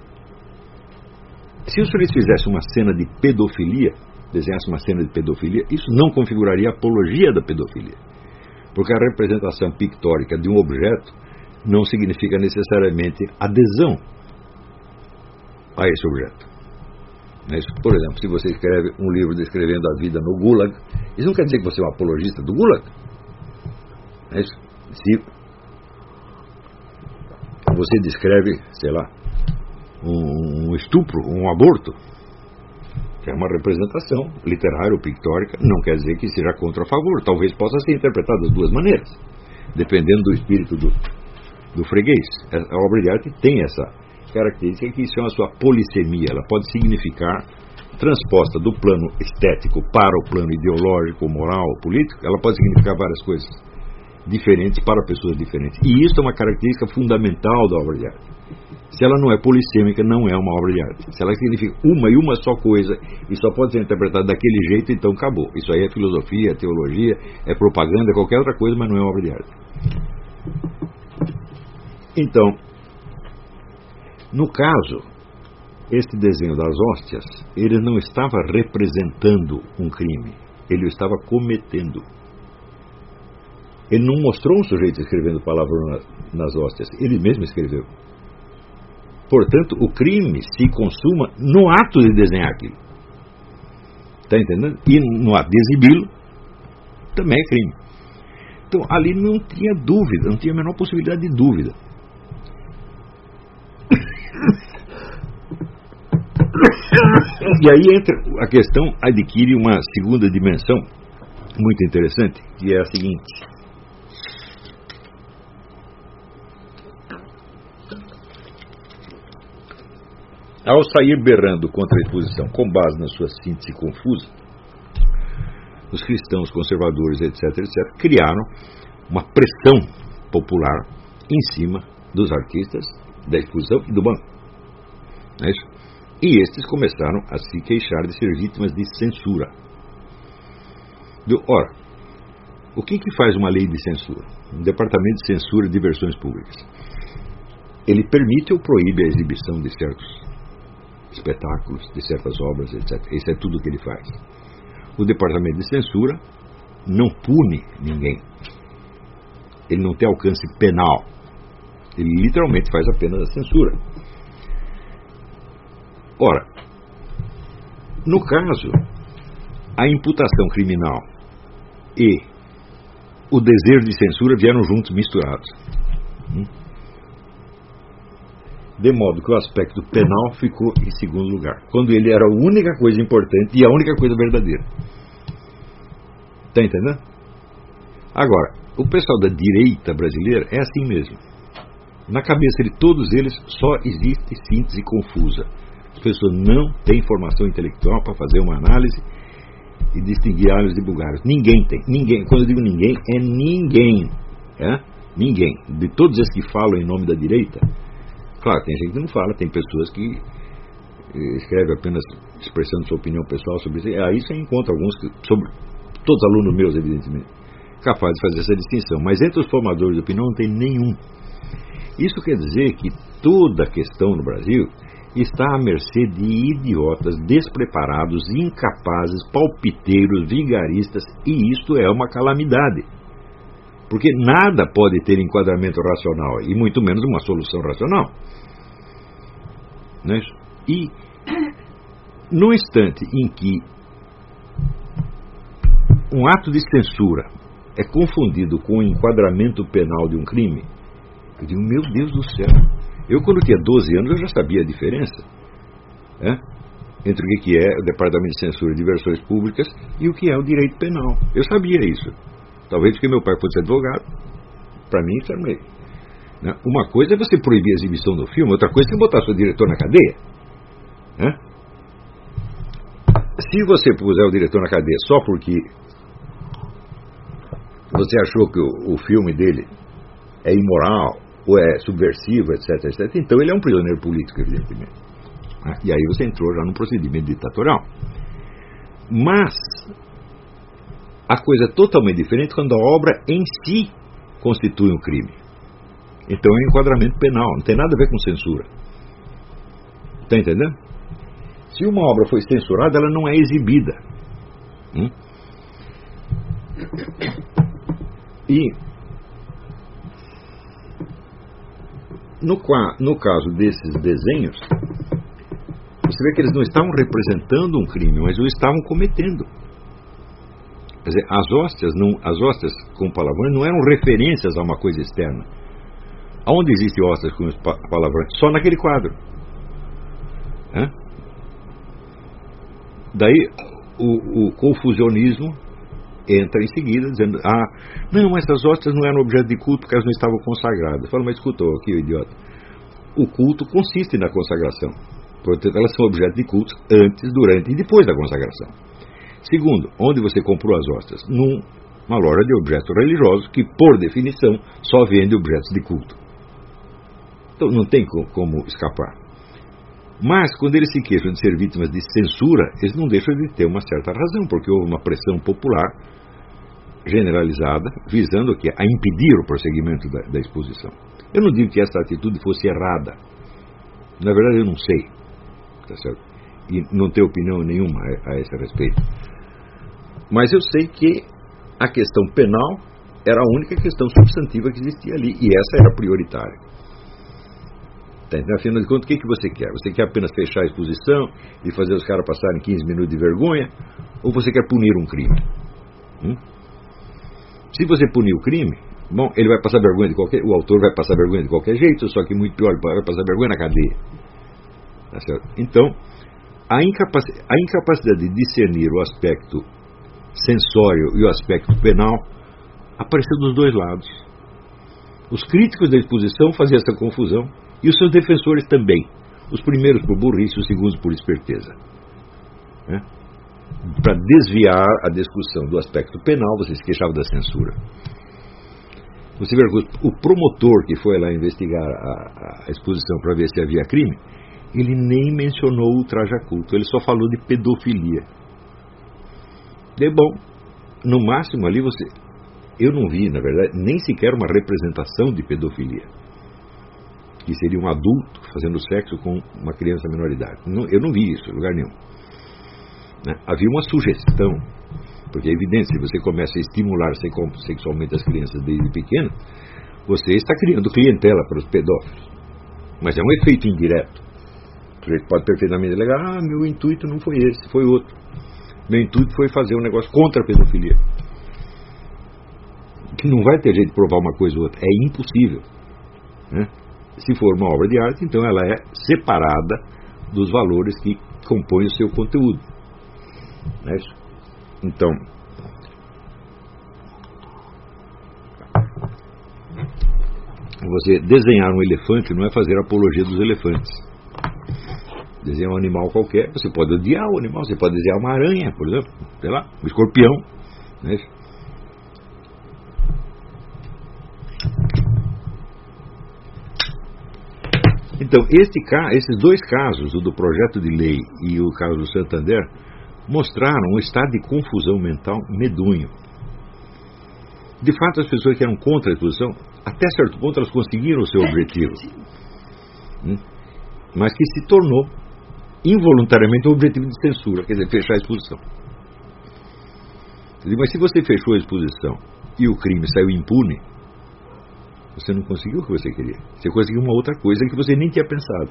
se os senhores fizessem uma cena de pedofilia, desenhassem uma cena de pedofilia, isso não configuraria a apologia da pedofilia, porque a representação pictórica de um objeto não significa necessariamente adesão a esse objeto. Mas, por exemplo, se você escreve um livro descrevendo a vida no Gulag, isso não quer dizer que você é um apologista do Gulag. Mas, se você descreve, sei lá, um, um estupro, um aborto, que é uma representação literária ou pictórica, não quer dizer que seja contra ou a favor. Talvez possa ser interpretado das duas maneiras, dependendo do espírito do, do freguês. A obra de arte tem essa característica que chama a sua polissemia. Ela pode significar, transposta do plano estético para o plano ideológico, moral, político, ela pode significar várias coisas diferentes para pessoas diferentes. E isso é uma característica fundamental da obra de arte. Se ela não é polissêmica, não é uma obra de arte. Se ela significa uma e uma só coisa e só pode ser interpretada daquele jeito, então acabou. Isso aí é filosofia, é teologia, é propaganda, é qualquer outra coisa, mas não é obra de arte. Então, no caso, este desenho das hóstias, ele não estava representando um crime, ele o estava cometendo. Ele não mostrou um sujeito escrevendo palavras nas hóstias, ele mesmo escreveu. Portanto, o crime se consuma no ato de desenhar aquilo. Está entendendo? E no ato de exibi-lo, também é crime. Então, ali não tinha dúvida, não tinha a menor possibilidade de dúvida. E aí entra a questão, adquire uma segunda dimensão muito interessante, que é a seguinte: ao sair berrando contra a exposição com base na sua síntese confusa, os cristãos, conservadores, etc, etc, criaram uma pressão popular em cima dos artistas, da exposição e do banco. Não é isso? E estes começaram a se queixar de ser vítimas de censura. Ora, o que que faz uma lei de censura? Um departamento de censura de versões públicas. Ele permite ou proíbe a exibição de certos espetáculos, de certas obras, etcétera. Isso é tudo o que ele faz. O departamento de censura não pune ninguém. Ele não tem alcance penal. Ele literalmente faz apenas a censura. Ora, no caso, a imputação criminal e o desejo de censura vieram juntos, misturados. De modo que o aspecto penal ficou em segundo lugar, quando ele era a única coisa importante e a única coisa verdadeira. Está entendendo? Agora, o pessoal da direita brasileira é assim mesmo. Na cabeça de todos eles só existe síntese confusa. As pessoas não têm formação intelectual para fazer uma análise e distinguir alhos de bugalhos. Ninguém tem. Ninguém. Quando eu digo ninguém, é ninguém. É? Ninguém. De todos esses que falam em nome da direita, claro, tem gente que não fala, tem pessoas que escrevem apenas expressando sua opinião pessoal sobre isso. Aí você encontra alguns, que, sobre, todos alunos meus, evidentemente, capazes de fazer essa distinção. Mas entre os formadores de opinião não tem nenhum. Isso quer dizer que toda a questão no Brasil está à mercê de idiotas, despreparados, incapazes, palpiteiros, vigaristas, e isto é uma calamidade. Porque nada pode ter enquadramento racional, e muito menos uma solução racional. Não é isso? E, no instante em que um ato de censura é confundido com o enquadramento penal de um crime, eu digo, meu Deus do céu. Eu, quando tinha doze anos, eu já sabia a diferença, é, entre o que é o Departamento de Censura de Versões Públicas e o que é o direito penal. Eu sabia isso. Talvez porque meu pai fosse advogado. Para mim, isso era meio. Né? Uma coisa é você proibir a exibição do filme, outra coisa é você botar seu diretor na cadeia. Né? Se você puser o diretor na cadeia só porque você achou que o, o filme dele é imoral, ou é subversivo, etc, etcétera, então ele é um prisioneiro político, evidentemente. E aí você entrou já num procedimento ditatorial. Mas a coisa é totalmente diferente quando a obra em si constitui um crime. Então é um enquadramento penal, não tem nada a ver com censura. Está entendendo? Se uma obra foi censurada, ela não é exibida. Hum? E no, no caso desses desenhos, você vê que eles não estavam representando um crime, mas o estavam cometendo. Quer dizer, as hóstias, não, as hóstias com palavrões não eram referências a uma coisa externa. Aonde existem hóstias com palavrões? Só naquele quadro. Hã? Daí o, o confusionismo entra em seguida, dizendo: ah, não, mas as hóstias não eram objeto de culto porque elas não estavam consagradas. Eu falo: mas escutou aqui, o idiota. O culto consiste na consagração. Portanto, elas são objeto de culto antes, durante e depois da consagração. Segundo, onde você comprou as hóstias? Numa loja de objetos religiosos que, por definição, só vende objetos de culto. Então não tem como escapar. Mas, quando eles se queixam de ser vítimas de censura, eles não deixam de ter uma certa razão, porque houve uma pressão popular generalizada, visando aqui a impedir o prosseguimento da, da exposição. Eu não digo que essa atitude fosse errada. Na verdade, eu não sei. Tá certo? E não tenho opinião nenhuma a, a esse respeito. Mas eu sei que a questão penal era a única questão substantiva que existia ali, e essa era prioritária. Tá, então, afinal de contas, o que, que você quer? Você quer apenas fechar a exposição e fazer os caras passarem quinze minutos de vergonha? Ou você quer punir um crime? Hum? Se você punir o crime, bom, ele vai passar vergonha de qualquer... O autor vai passar vergonha de qualquer jeito, só que muito pior, ele vai passar vergonha na cadeia. Tá certo? Então, a, incapac... a incapacidade de discernir o aspecto sensório e o aspecto penal apareceu dos dois lados. Os críticos da exposição faziam essa confusão, e os seus defensores também. Os primeiros por burrice, os segundos por esperteza. Né? Para desviar a discussão do aspecto penal, você se queixava da censura. Você vê, o promotor que foi lá investigar a, a exposição para ver se havia crime, ele nem mencionou o ultraje a culto, ele só falou de pedofilia. É bom, no máximo ali você... Eu não vi, na verdade, nem sequer uma representação de pedofilia, que seria um adulto fazendo sexo com uma criança menor de idade. Não, eu não vi isso em lugar nenhum. Né? Havia uma sugestão, porque é evidente, se você começa a estimular sexualmente as crianças desde pequeno, você está criando clientela para os pedófilos. Mas é um efeito indireto. O sujeito pode perfeitamente alegar: ah, meu intuito não foi esse, foi outro. Meu intuito foi fazer um negócio contra a pedofilia. Que não vai ter jeito de provar uma coisa ou outra. É impossível. Né? Se for uma obra de arte, então ela é separada dos valores que compõem o seu conteúdo. Não é isso? Então, você desenhar um elefante não é fazer apologia dos elefantes. Desenhar um animal qualquer, você pode odiar o animal, você pode desenhar uma aranha, por exemplo, sei lá, um escorpião. Não é isso? Então, este, esses dois casos, o do projeto de lei e o caso do Santander, mostraram um estado de confusão mental medonho. De fato, as pessoas que eram contra a exposição, até certo ponto elas conseguiram o seu objetivo, mas que se tornou involuntariamente um objetivo de censura, quer dizer, fechar a exposição. Mas se você fechou a exposição e o crime saiu impune, você não conseguiu o que você queria. Você conseguiu uma outra coisa que você nem tinha pensado.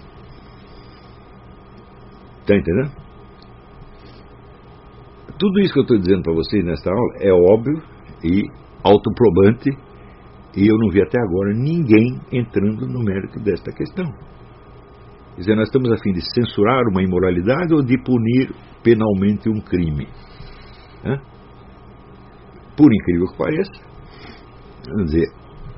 Está entendendo? Tudo isso que eu estou dizendo para vocês nesta aula é óbvio e autoprobante, e eu não vi até agora ninguém entrando no mérito desta questão. Quer dizer, nós estamos a fim de censurar uma imoralidade ou de punir penalmente um crime? Hã? Por incrível que pareça, vamos dizer,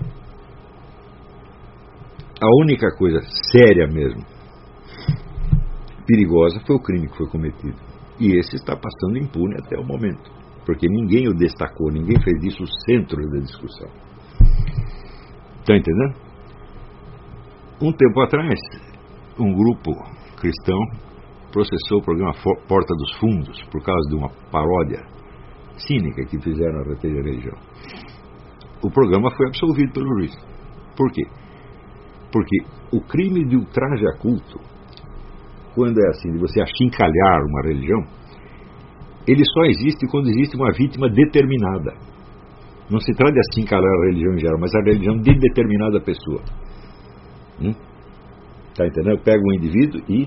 a única coisa séria mesmo, perigosa, foi o crime que foi cometido. E esse está passando impune até o momento, porque ninguém o destacou, ninguém fez disso o centro da discussão. Está entendendo? Um tempo atrás, um grupo cristão processou o programa Porta dos Fundos por causa de uma paródia cínica que fizeram a respeito da religião. O programa foi absolvido pelo juiz. Por quê? Porque o crime de ultraje a culto, quando é assim, de você achincalhar uma religião, ele só existe quando existe uma vítima determinada. Não se trata de achincalhar a religião em geral, mas a religião de determinada pessoa. Hum? Tá entendendo? Eu pego um indivíduo e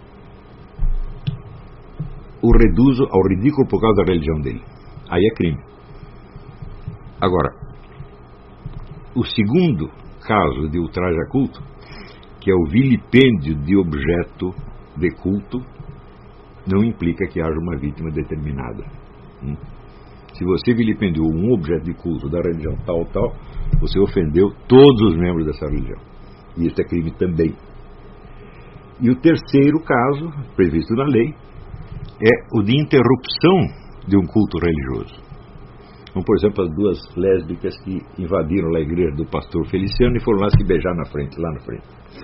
o reduzo ao ridículo por causa da religião dele. Aí é crime. Agora, o segundo caso de ultraje a culto, que é o vilipêndio de objeto de culto, não implica que haja uma vítima determinada. Hum? Se você vilipendiou um objeto de culto da religião tal, tal, você ofendeu todos os membros dessa religião. E isso é crime também. E o terceiro caso, previsto na lei, é o de interrupção de um culto religioso. Como, por exemplo, as duas lésbicas que invadiram a igreja do pastor Feliciano e foram lá se beijar na frente, lá na frente.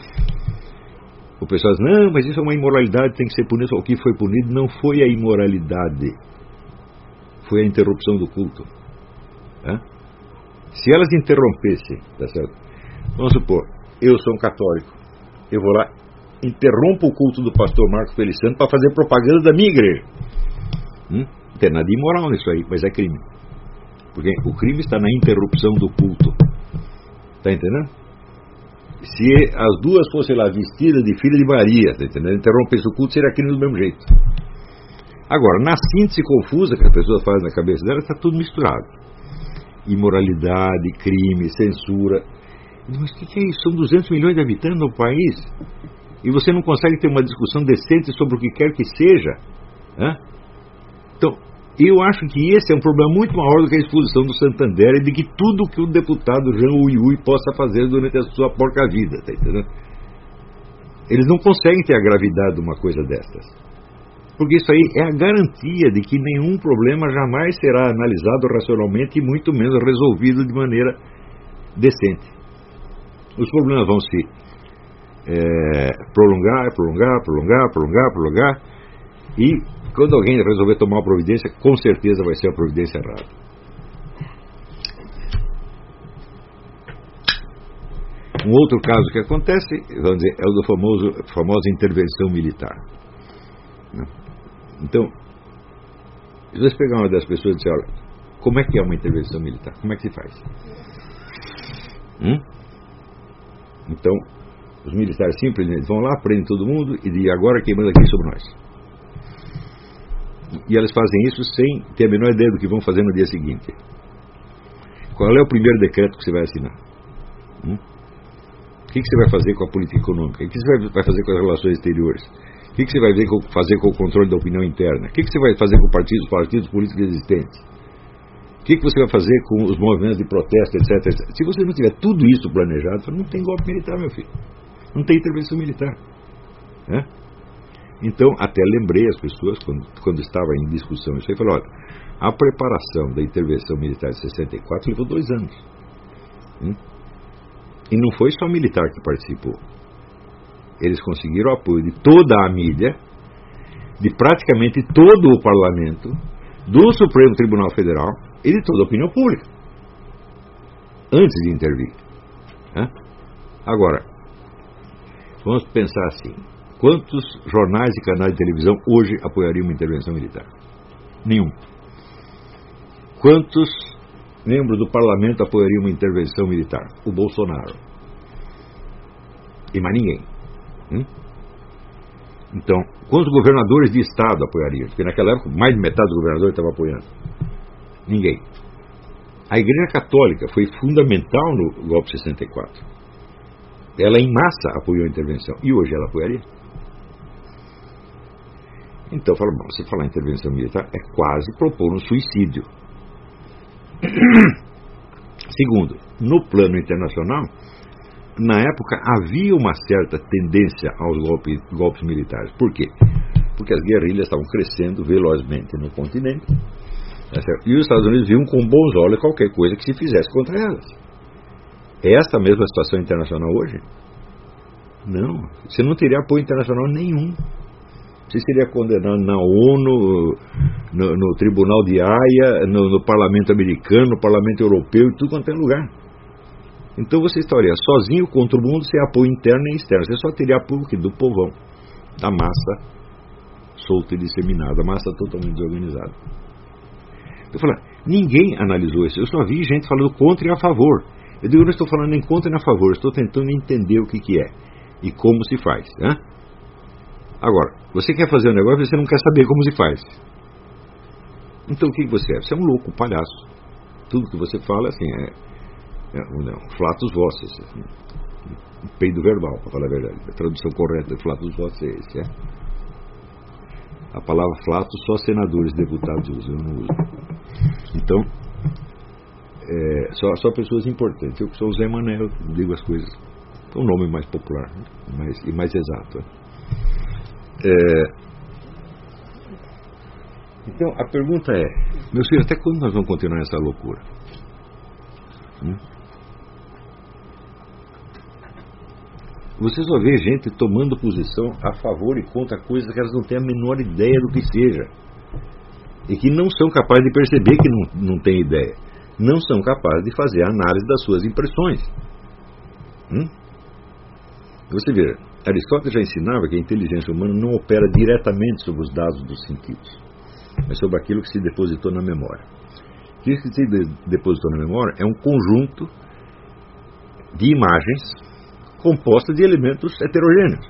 O pessoal diz, não, mas isso é uma imoralidade, tem que ser punido. O que foi punido não foi a imoralidade, foi a interrupção do culto. Hã? Se elas interrompessem, tá certo? Vamos supor, eu sou um católico, eu vou lá, interrompo o culto do pastor Marcos Feliciano para fazer propaganda da minha igreja. Hum? Não tem nada de imoral nisso aí, mas é crime. Porque o crime está na interrupção do culto. Está entendendo? Se as duas fossem lá vestidas de filha de Maria, está entendendo? Interrompesse o culto, seria crime do mesmo jeito. Agora, na síntese confusa que a pessoa faz na cabeça dela, está tudo misturado. Imoralidade, crime, censura. Mas o que, que é isso? São duzentos milhões de habitantes no país e você não consegue ter uma discussão decente sobre o que quer que seja. Hã? Então, eu acho que esse é um problema muito maior do que a expulsão do Santander e de que tudo que o deputado Jean Uyui possa fazer durante a sua porca vida, tá entendendo? Eles não conseguem ter a gravidade de uma coisa dessas. Porque isso aí é a garantia de que nenhum problema jamais será analisado racionalmente e muito menos resolvido de maneira decente. Os problemas vão se é, prolongar, prolongar, prolongar, prolongar, prolongar e quando alguém resolver tomar uma providência, com certeza vai ser a providência errada. Um outro caso que acontece, vamos dizer, é o do famoso, famosa intervenção militar. Então, se você pegar uma das pessoas e dizer, olha, como é que é uma intervenção militar? Como é que se faz? Hum? Então, os militares simplesmente vão lá, prendem todo mundo e dizem, agora quem manda aqui sobre nós. E elas fazem isso sem ter a menor ideia do que vão fazer no dia seguinte. Qual é o primeiro decreto que você vai assinar? Hum? O que, que você vai fazer com a política econômica? O que você vai fazer com as relações exteriores? O que, que você vai fazer com o controle da opinião interna? O que, que você vai fazer com partidos, partidos políticos existentes? O que, que você vai fazer com os movimentos de protesto, etc, etcétera? Se você não tiver tudo isso planejado, não tem golpe militar, meu filho. Não tem intervenção militar. Né? Então, até lembrei as pessoas, quando, quando estava em discussão isso aí, falei, olha, a preparação da intervenção militar de sessenta e quatro levou dois anos. Hum? E não foi só militar que participou. Eles conseguiram o apoio de toda a mídia, de praticamente todo o parlamento, do Supremo Tribunal Federal e de toda a opinião pública, antes de intervir. Hã? Agora, vamos pensar assim. Quantos jornais e canais de televisão hoje apoiariam uma intervenção militar? Nenhum. Quantos membros do parlamento apoiariam uma intervenção militar? O Bolsonaro. E mais ninguém. Hum? Então, quantos governadores de estado apoiariam? Porque naquela época mais de metade dos governadores estava apoiando. Ninguém. A Igreja Católica foi fundamental no golpe de sessenta e quatro. Ela em massa apoiou a intervenção. E hoje ela apoiaria? Então, fala, bom, você falar em intervenção militar é quase propor um suicídio. Segundo, no plano internacional, na época havia uma certa tendência aos golpes, golpes militares. Por quê? Porque as guerrilhas estavam crescendo velozmente no continente, tá certo? E os Estados Unidos viam com bons olhos qualquer coisa que se fizesse contra elas. É esta mesma situação internacional hoje? Não. Você não teria apoio internacional nenhum. Você seria condenado na ONU, no, no Tribunal de Haia, no, no Parlamento Americano, no Parlamento Europeu, e tudo quanto é lugar. Então você estaria sozinho contra o mundo, sem apoio interno e externo. Você só teria apoio do povão, da massa solta e disseminada, a massa totalmente desorganizada. Eu falo, ninguém analisou isso. Eu só vi gente falando contra e a favor. Eu digo, eu não estou falando nem contra nem a favor, eu estou tentando entender o que, que é e como se faz. Né? Agora, você quer fazer um negócio e você não quer saber como se faz. Então o que, que você é? Você é um louco, um palhaço. Tudo que você fala assim é, é não, flatus vocis, assim, um peido verbal, para falar a verdade. A tradução correta de flatus vocis é esse. É? A palavra flatus só senadores, deputados usam, eu não uso. Então, é, só, só pessoas importantes. Eu que sou o Zé Mané, eu digo as coisas com um nome mais popular, né? mais, e mais exato. É, então, a pergunta é, meus filhos, até quando nós vamos continuar essa loucura? Hum? Você só vê gente tomando posição a favor e contra coisas que elas não têm a menor ideia do que seja. E que não são capazes de perceber que não, não têm ideia. Não são capazes de fazer a análise das suas impressões. Hum? Você vê, Aristóteles já ensinava que a inteligência humana não opera diretamente sobre os dados dos sentidos, mas sobre aquilo que se depositou na memória. O que se depositou na memória é um conjunto de imagens composta de elementos heterogêneos.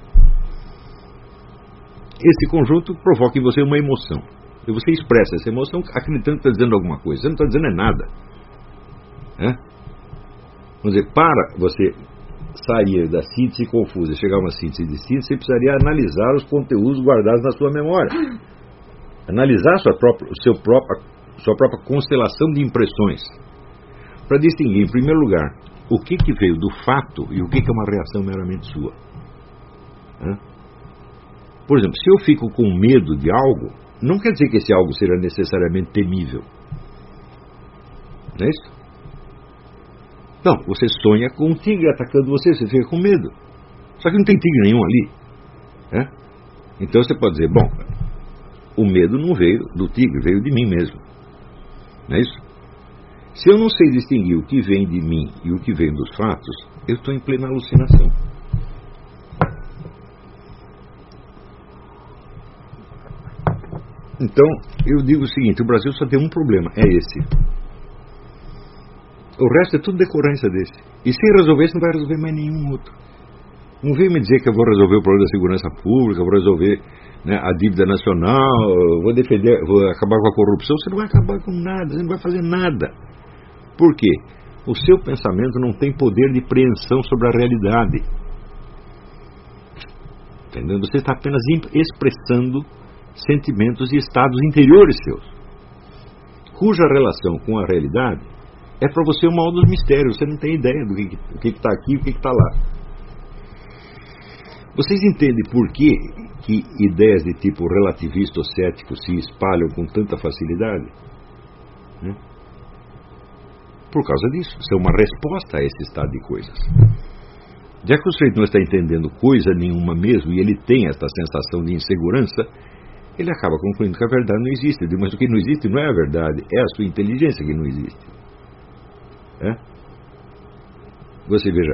Esse conjunto provoca em você uma emoção. E você expressa essa emoção acreditando que está dizendo alguma coisa. Você não está dizendo é nada. É? Vamos dizer, para você sair da síntese confusa e chegar a uma síntese distinta, você precisaria analisar os conteúdos guardados na sua memória. Analisar sua própria, o seu próprio, sua própria constelação de impressões. Para distinguir, em primeiro lugar, o que, que veio do fato e o que, que é uma reação meramente sua. É? Por exemplo, se eu fico com medo de algo, não quer dizer que esse algo seja necessariamente temível. Não é isso? Não, você sonha com um tigre atacando você, você fica com medo. Só que não tem tigre nenhum ali. É? Então você pode dizer, bom, o medo não veio do tigre, veio de mim mesmo. Não é isso? Se eu não sei distinguir o que vem de mim e o que vem dos fatos, eu estou em plena alucinação. Então, eu digo o seguinte, o Brasil só tem um problema, é esse. O resto é tudo decorrência desse. E se resolver, isso não vai resolver mais nenhum outro. Não vem me dizer que eu vou resolver o problema da segurança pública, vou resolver, né, a dívida nacional, vou defender, vou acabar com a corrupção. Você não vai acabar com nada, você não vai fazer nada. Por quê? O seu pensamento não tem poder de preensão sobre a realidade. Entendeu? Você está apenas expressando sentimentos e estados interiores seus, cuja relação com a realidade é para você o maior dos mistérios. Você não tem ideia do que está aqui e o que está lá. Vocês entendem por que, que ideias de tipo relativista ou cético se espalham com tanta facilidade? Né? Por causa disso. Isso é uma resposta a esse estado de coisas. Já que o sujeito não está entendendo coisa nenhuma mesmo e ele tem esta sensação de insegurança, ele acaba concluindo que a verdade não existe. Eu digo, mas o que não existe não é a verdade, é a sua inteligência que não existe. É? Você veja,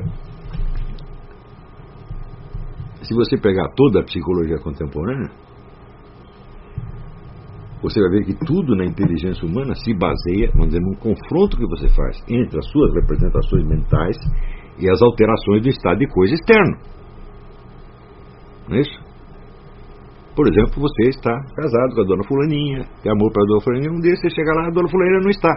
se você pegar toda a psicologia contemporânea, você vai ver que tudo na inteligência humana se baseia, vamos dizer, num confronto que você faz entre as suas representações mentais e as alterações do estado de coisa externo. Não é isso? Por exemplo, você está casado com a dona fulaninha, tem amor para a dona fulaninha, um dia você chega lá, a dona fulaninha não está.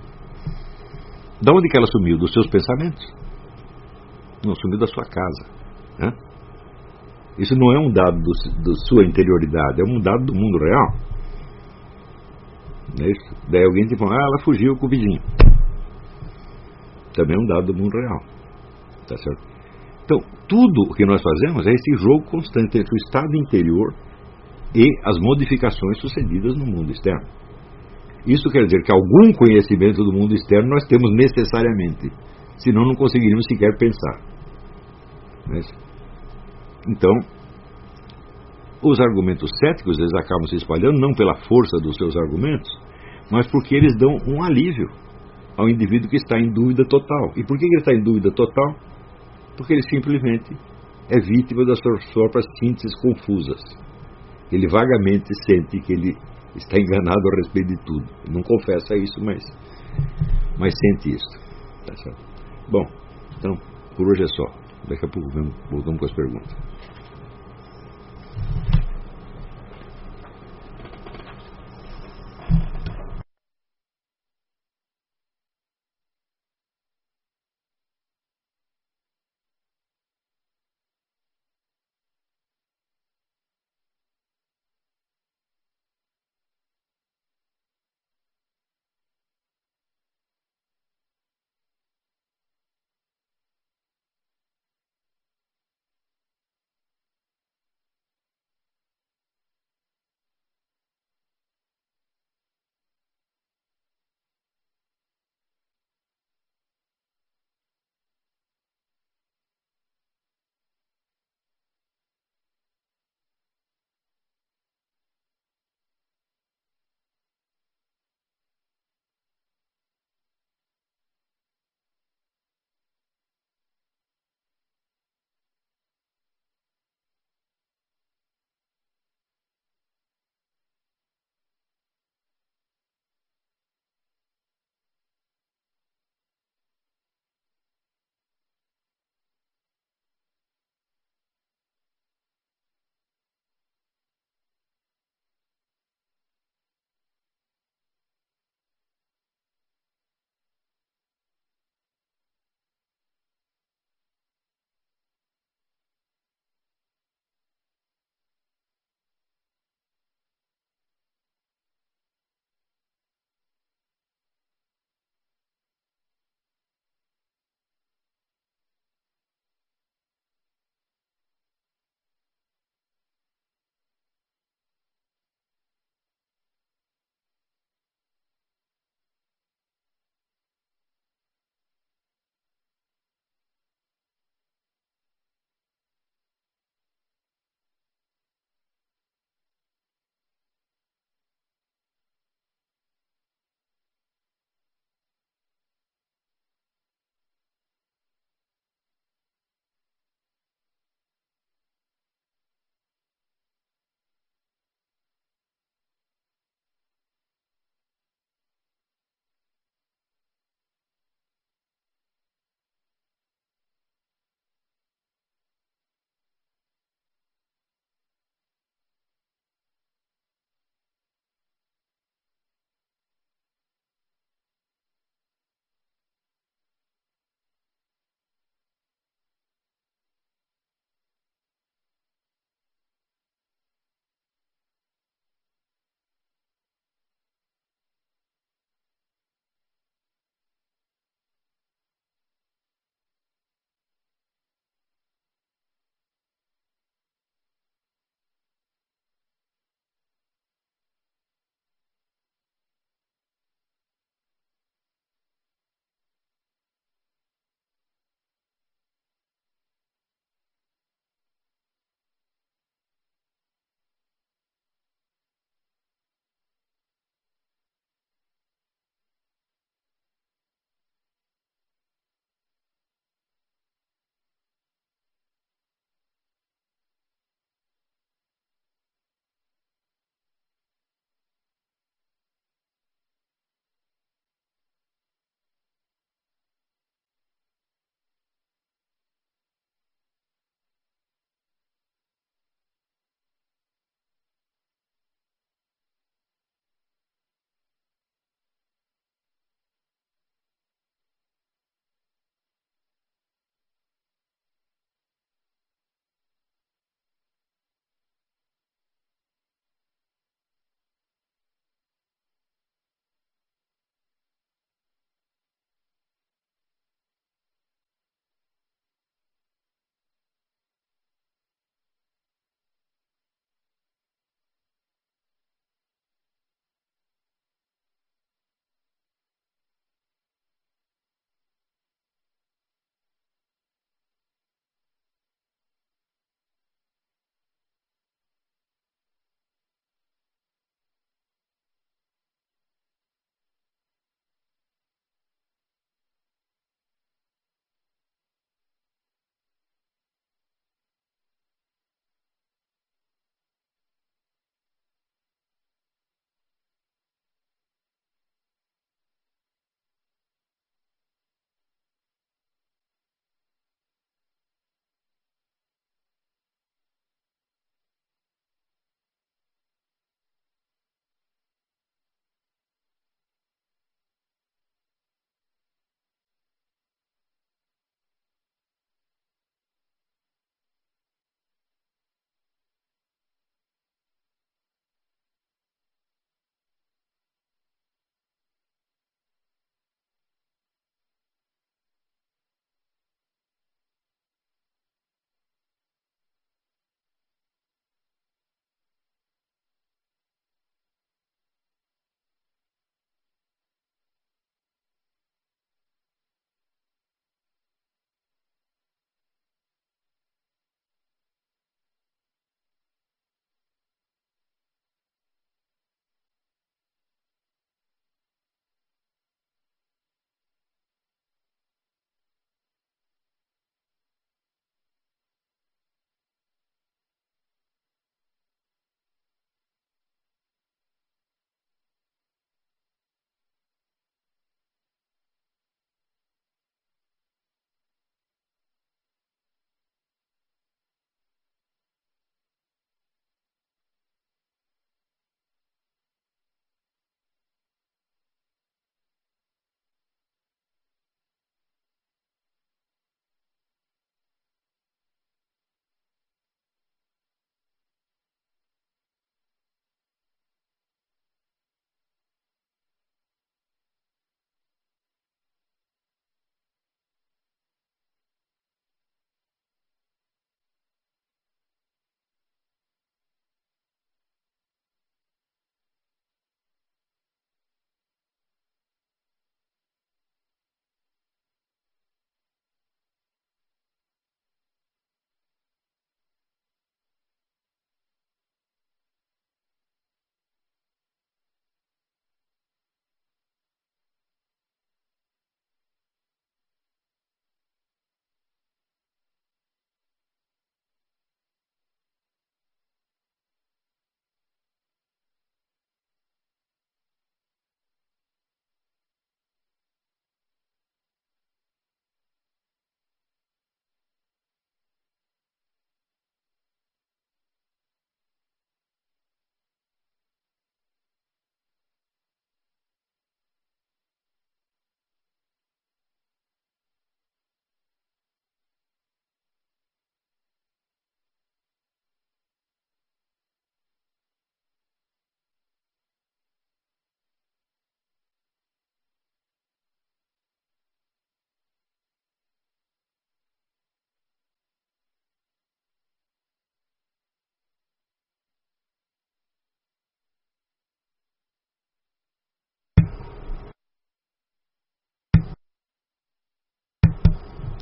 Da onde que ela sumiu? Dos seus pensamentos? Não, sumiu da sua casa. Né? Isso não é um dado da sua interioridade, é um dado do mundo real. Não é isso? Daí alguém te fala, ah, ela fugiu com o vizinho. Também é um dado do mundo real. Tá certo? Então, tudo o que nós fazemos é esse jogo constante entre o estado interior e as modificações sucedidas no mundo externo. Isso quer dizer que algum conhecimento do mundo externo nós temos necessariamente, senão não conseguiríamos sequer pensar. Não é isso? Então, os argumentos céticos, eles acabam se espalhando não pela força dos seus argumentos, mas porque eles dão um alívio ao indivíduo que está em dúvida total. E por que ele está em dúvida total? Porque ele simplesmente é vítima das suas próprias sínteses confusas. Ele vagamente sente que ele está enganado a respeito de tudo. Ele não confessa isso, mas, mas sente isso. Tá certo? Bom, então, por hoje é só. Daqui a pouco voltamos com as perguntas.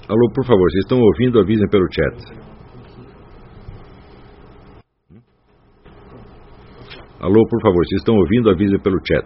Alô, por favor, vocês estão ouvindo, avisem pelo chat. Alô, por favor, vocês estão ouvindo, avisem pelo chat.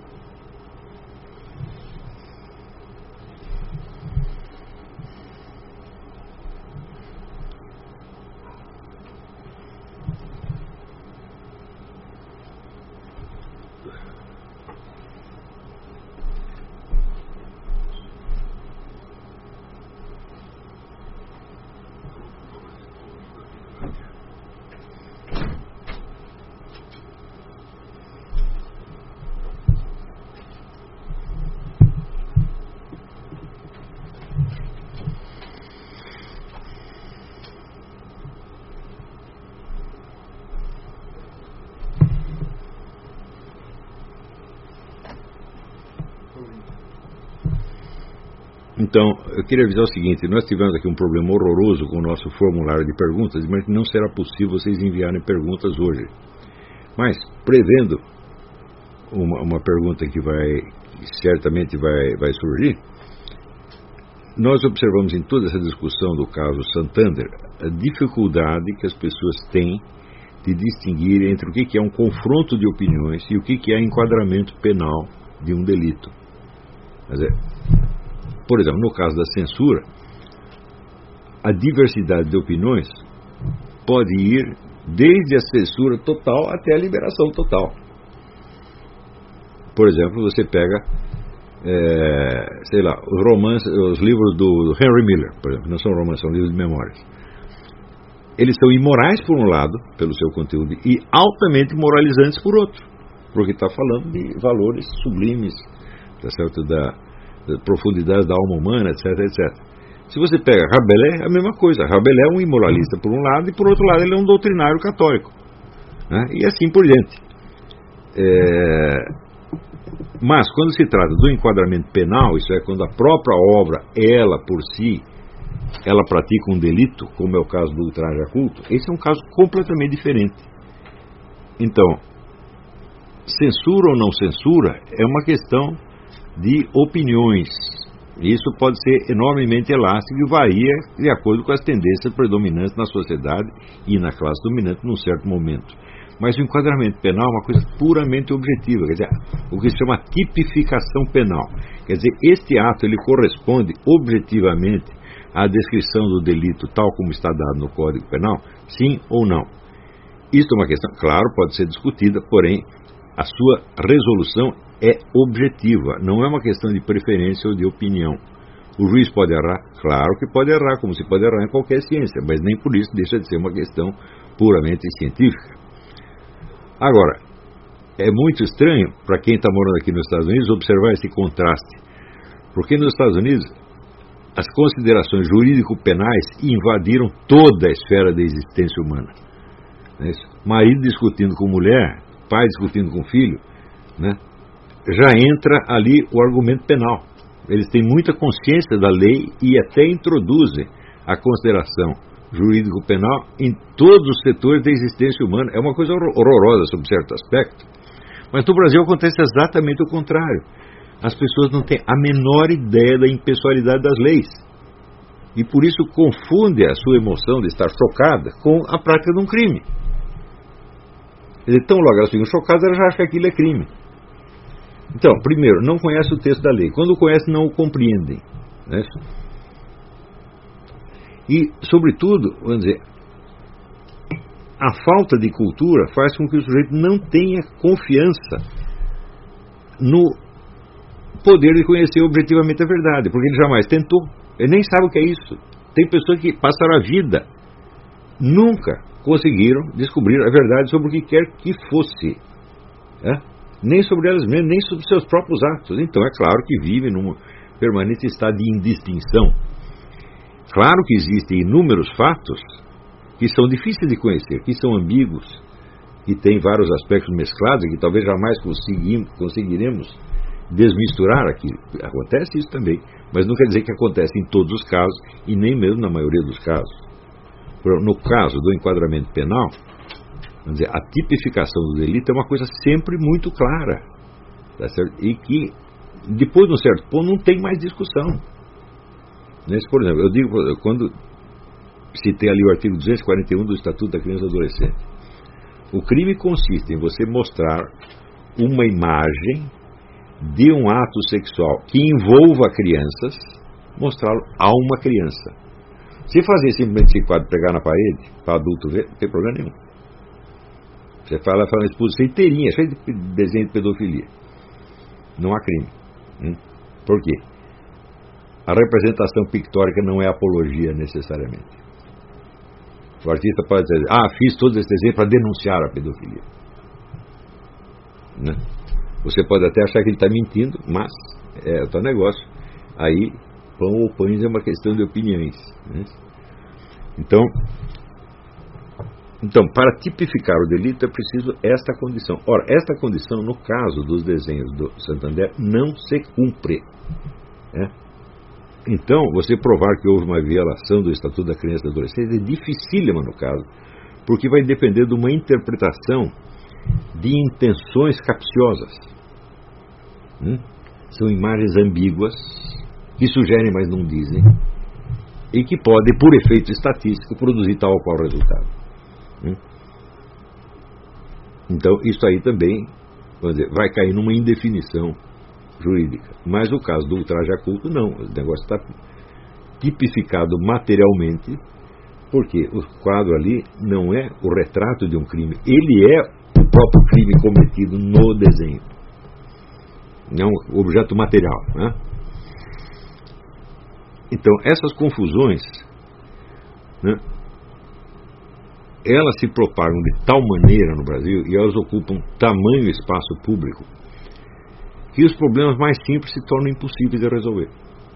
Então, eu queria avisar o seguinte, nós tivemos aqui um problema horroroso com o nosso formulário de perguntas, mas não será possível vocês enviarem perguntas hoje. Mas, prevendo uma, uma pergunta que, vai, que certamente vai, vai surgir, nós observamos em toda essa discussão do caso Santander a dificuldade que as pessoas têm de distinguir entre o que é um confronto de opiniões e o que é enquadramento penal de um delito. Quer dizer, por exemplo, no caso da censura, a diversidade de opiniões pode ir desde a censura total até a liberação total. Por exemplo, você pega, é, sei lá, os romances, os livros do Henry Miller, por exemplo, não são romances, são livros de memórias. Eles são imorais por um lado, pelo seu conteúdo, e altamente moralizantes por outro, porque está falando de valores sublimes, tá certo, da profundidades da alma humana, etc, etcétera. Se você pega Rabelais, é a mesma coisa. Rabelais é um imoralista por um lado e por outro lado ele é um doutrinário católico, né? E assim por diante. É... Mas quando se trata do enquadramento penal, isso é quando a própria obra, ela por si, ela pratica um delito, como é o caso do ultraje a culto, esse é um caso completamente diferente. Então, censura ou não censura é uma questão de opiniões. Isso pode ser enormemente elástico e varia de acordo com as tendências predominantes na sociedade e na classe dominante num certo momento. Mas o enquadramento penal é uma coisa puramente objetiva, quer dizer, o que se chama tipificação penal. Quer dizer, este ato ele corresponde objetivamente à descrição do delito tal como está dado no Código Penal, sim ou não. Isto é uma questão, claro, pode ser discutida, porém a sua resolução é objetiva, não é uma questão de preferência ou de opinião. O juiz pode errar? Claro que pode errar, como se pode errar em qualquer ciência, mas nem por isso deixa de ser uma questão puramente científica. Agora, é muito estranho para quem está morando aqui nos Estados Unidos observar esse contraste, porque nos Estados Unidos as considerações jurídico-penais invadiram toda a esfera da existência humana. Não é isso? Marido discutindo com mulher, pai discutindo com filho, né? Já entra ali o argumento penal. Eles têm muita consciência da lei e até introduzem a consideração jurídico-penal em todos os setores da existência humana. É uma coisa horrorosa sob certo aspecto, mas no Brasil acontece exatamente o contrário. As pessoas não têm a menor ideia da impessoalidade das leis e por isso confunde a sua emoção de estar chocada com a prática de um crime. Então logo elas ficam chocadas, elas já acham que aquilo é crime. Então, primeiro, não conhece o texto da lei. Quando conhece, não o compreendem, né? E, sobretudo, vamos dizer, a falta de cultura faz com que o sujeito não tenha confiança no poder de conhecer objetivamente a verdade, porque ele jamais tentou. Ele nem sabe o que é isso. Tem pessoas que passaram a vida, nunca conseguiram descobrir a verdade sobre o que quer que fosse, né? Nem sobre elas mesmas, nem sobre seus próprios atos. Então é claro que vive num permanente estado de indistinção. Claro que existem inúmeros fatos que são difíceis de conhecer, que são ambíguos, que têm vários aspectos mesclados e que talvez jamais conseguiremos desmisturar aquilo. Acontece isso também, mas não quer dizer que acontece em todos os casos e nem mesmo na maioria dos casos. No caso do enquadramento penal, vamos dizer, a tipificação do delito é uma coisa sempre muito clara, tá certo? E que depois de um certo ponto não tem mais discussão. Nesse, por exemplo, eu digo, quando citei ali o artigo duzentos e quarenta e um do Estatuto da Criança e do Adolescente, o crime consiste em você mostrar uma imagem de um ato sexual que envolva crianças, mostrá-lo a uma criança. Se fazer simplesmente esse quadro, pegar na parede, para adulto ver, não tem problema nenhum. Você fala, fala uma exposição inteirinha, cheia de desenho de pedofilia. Não há crime. Hum? Por quê? A representação pictórica não é apologia necessariamente. O artista pode dizer, ah, fiz todo esse desenho para denunciar a pedofilia. Né? Você pode até achar que ele está mentindo, mas é o teu negócio. Aí, pão ou pães é uma questão de opiniões. Né? Então, então, para tipificar o delito é preciso esta condição. Ora, esta condição, no caso dos desenhos do Santander, não se cumpre. Né? Então, você provar que houve uma violação do Estatuto da Criança e do Adolescente é dificílima no caso, porque vai depender de uma interpretação de intenções capciosas. Hum? São imagens ambíguas, que sugerem, mas não dizem, e que podem, por efeito estatístico, produzir tal ou qual resultado. Hum? Então, isso aí também, vamos dizer, vai cair numa indefinição jurídica. Mas o caso do ultraje a culto, não. O negócio está tipificado materialmente, porque o quadro ali não é o retrato de um crime, ele é o próprio crime cometido no desenho, não o objeto material. Né? Então, essas confusões, né, elas se propagam de tal maneira no Brasil e elas ocupam tamanho espaço público que os problemas mais simples se tornam impossíveis de resolver.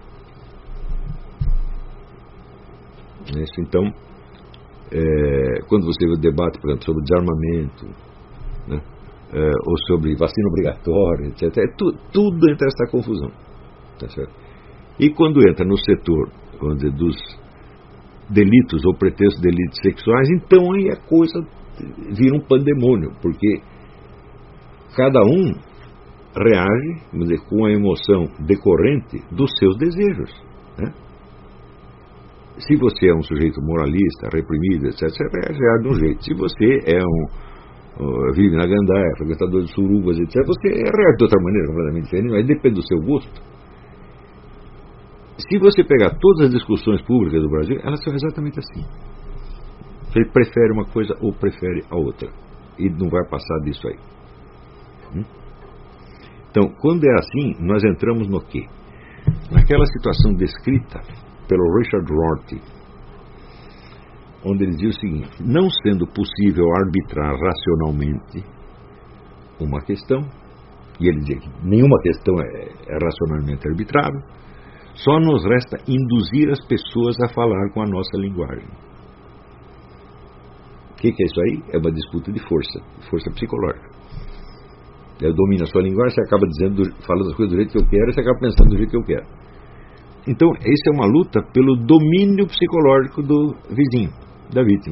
Então, é, quando você debate, por exemplo, sobre desarmamento, né, é, ou sobre vacina obrigatória, etcétera, é tu, tudo entra nessa confusão. Tá certo? E quando entra no setor, vamos dizer, dos delitos ou pretextos de delitos sexuais, então aí a coisa vira um pandemônio, porque cada um reage, vamos dizer, com a emoção decorrente dos seus desejos. Né? Se você é um sujeito moralista, reprimido, etcétera, você vai reagir de um jeito. Se você é um uh, vive na gandaia, frequentador de surubas, etcétera, você reage de outra maneira completamente diferente, mas depende do seu gosto. Se você pegar todas as discussões públicas do Brasil, elas são exatamente assim. Você prefere uma coisa ou prefere a outra. E não vai passar disso aí. Hum? Então, quando é assim, nós entramos no quê? Naquela situação descrita pelo Richard Rorty, onde ele diz o seguinte: não sendo possível arbitrar racionalmente uma questão, e ele diz que nenhuma questão é, é racionalmente arbitrável, só nos resta induzir as pessoas a falar com a nossa linguagem. O que, que é isso aí? É uma disputa de força, força psicológica. Eu domino a sua linguagem, você acaba dizendo, falando as coisas do jeito que eu quero, e você acaba pensando do jeito que eu quero. Então, essa é uma luta pelo domínio psicológico do vizinho, da vítima.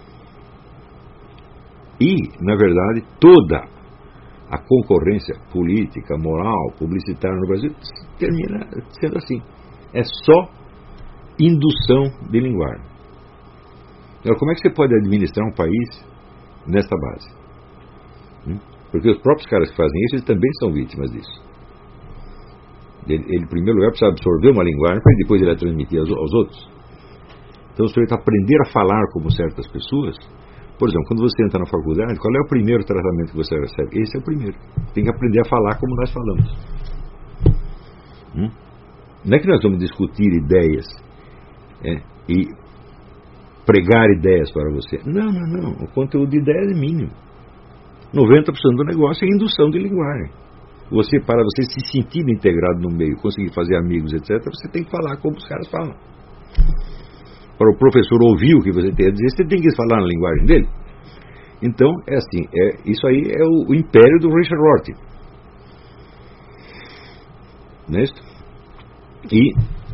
E, na verdade, toda a concorrência política, moral, publicitária no Brasil termina sendo assim. É só indução de linguagem. Agora, como é que você pode administrar um país nesta base? Hum? Porque os próprios caras que fazem isso, eles também são vítimas disso. Ele, ele em primeiro lugar, precisa absorver uma linguagem para depois ele a transmitir aos, aos outros. Então, o sujeito aprender a falar como certas pessoas. Por exemplo, quando você entra na faculdade, qual é o primeiro tratamento que você recebe? Esse é o primeiro. Tem que aprender a falar como nós falamos. Hum? Não é que nós vamos discutir ideias é, e pregar ideias para você. Não, não, não. O conteúdo de ideias é mínimo. noventa por cento do negócio é indução de linguagem. Você, para você se sentir integrado no meio, conseguir fazer amigos, etcétera, você tem que falar como os caras falam. Para o professor ouvir o que você tem a dizer, você tem que falar na linguagem dele. Então, é assim, é, isso aí é o, o império do Richard Rorty. Não é isso? E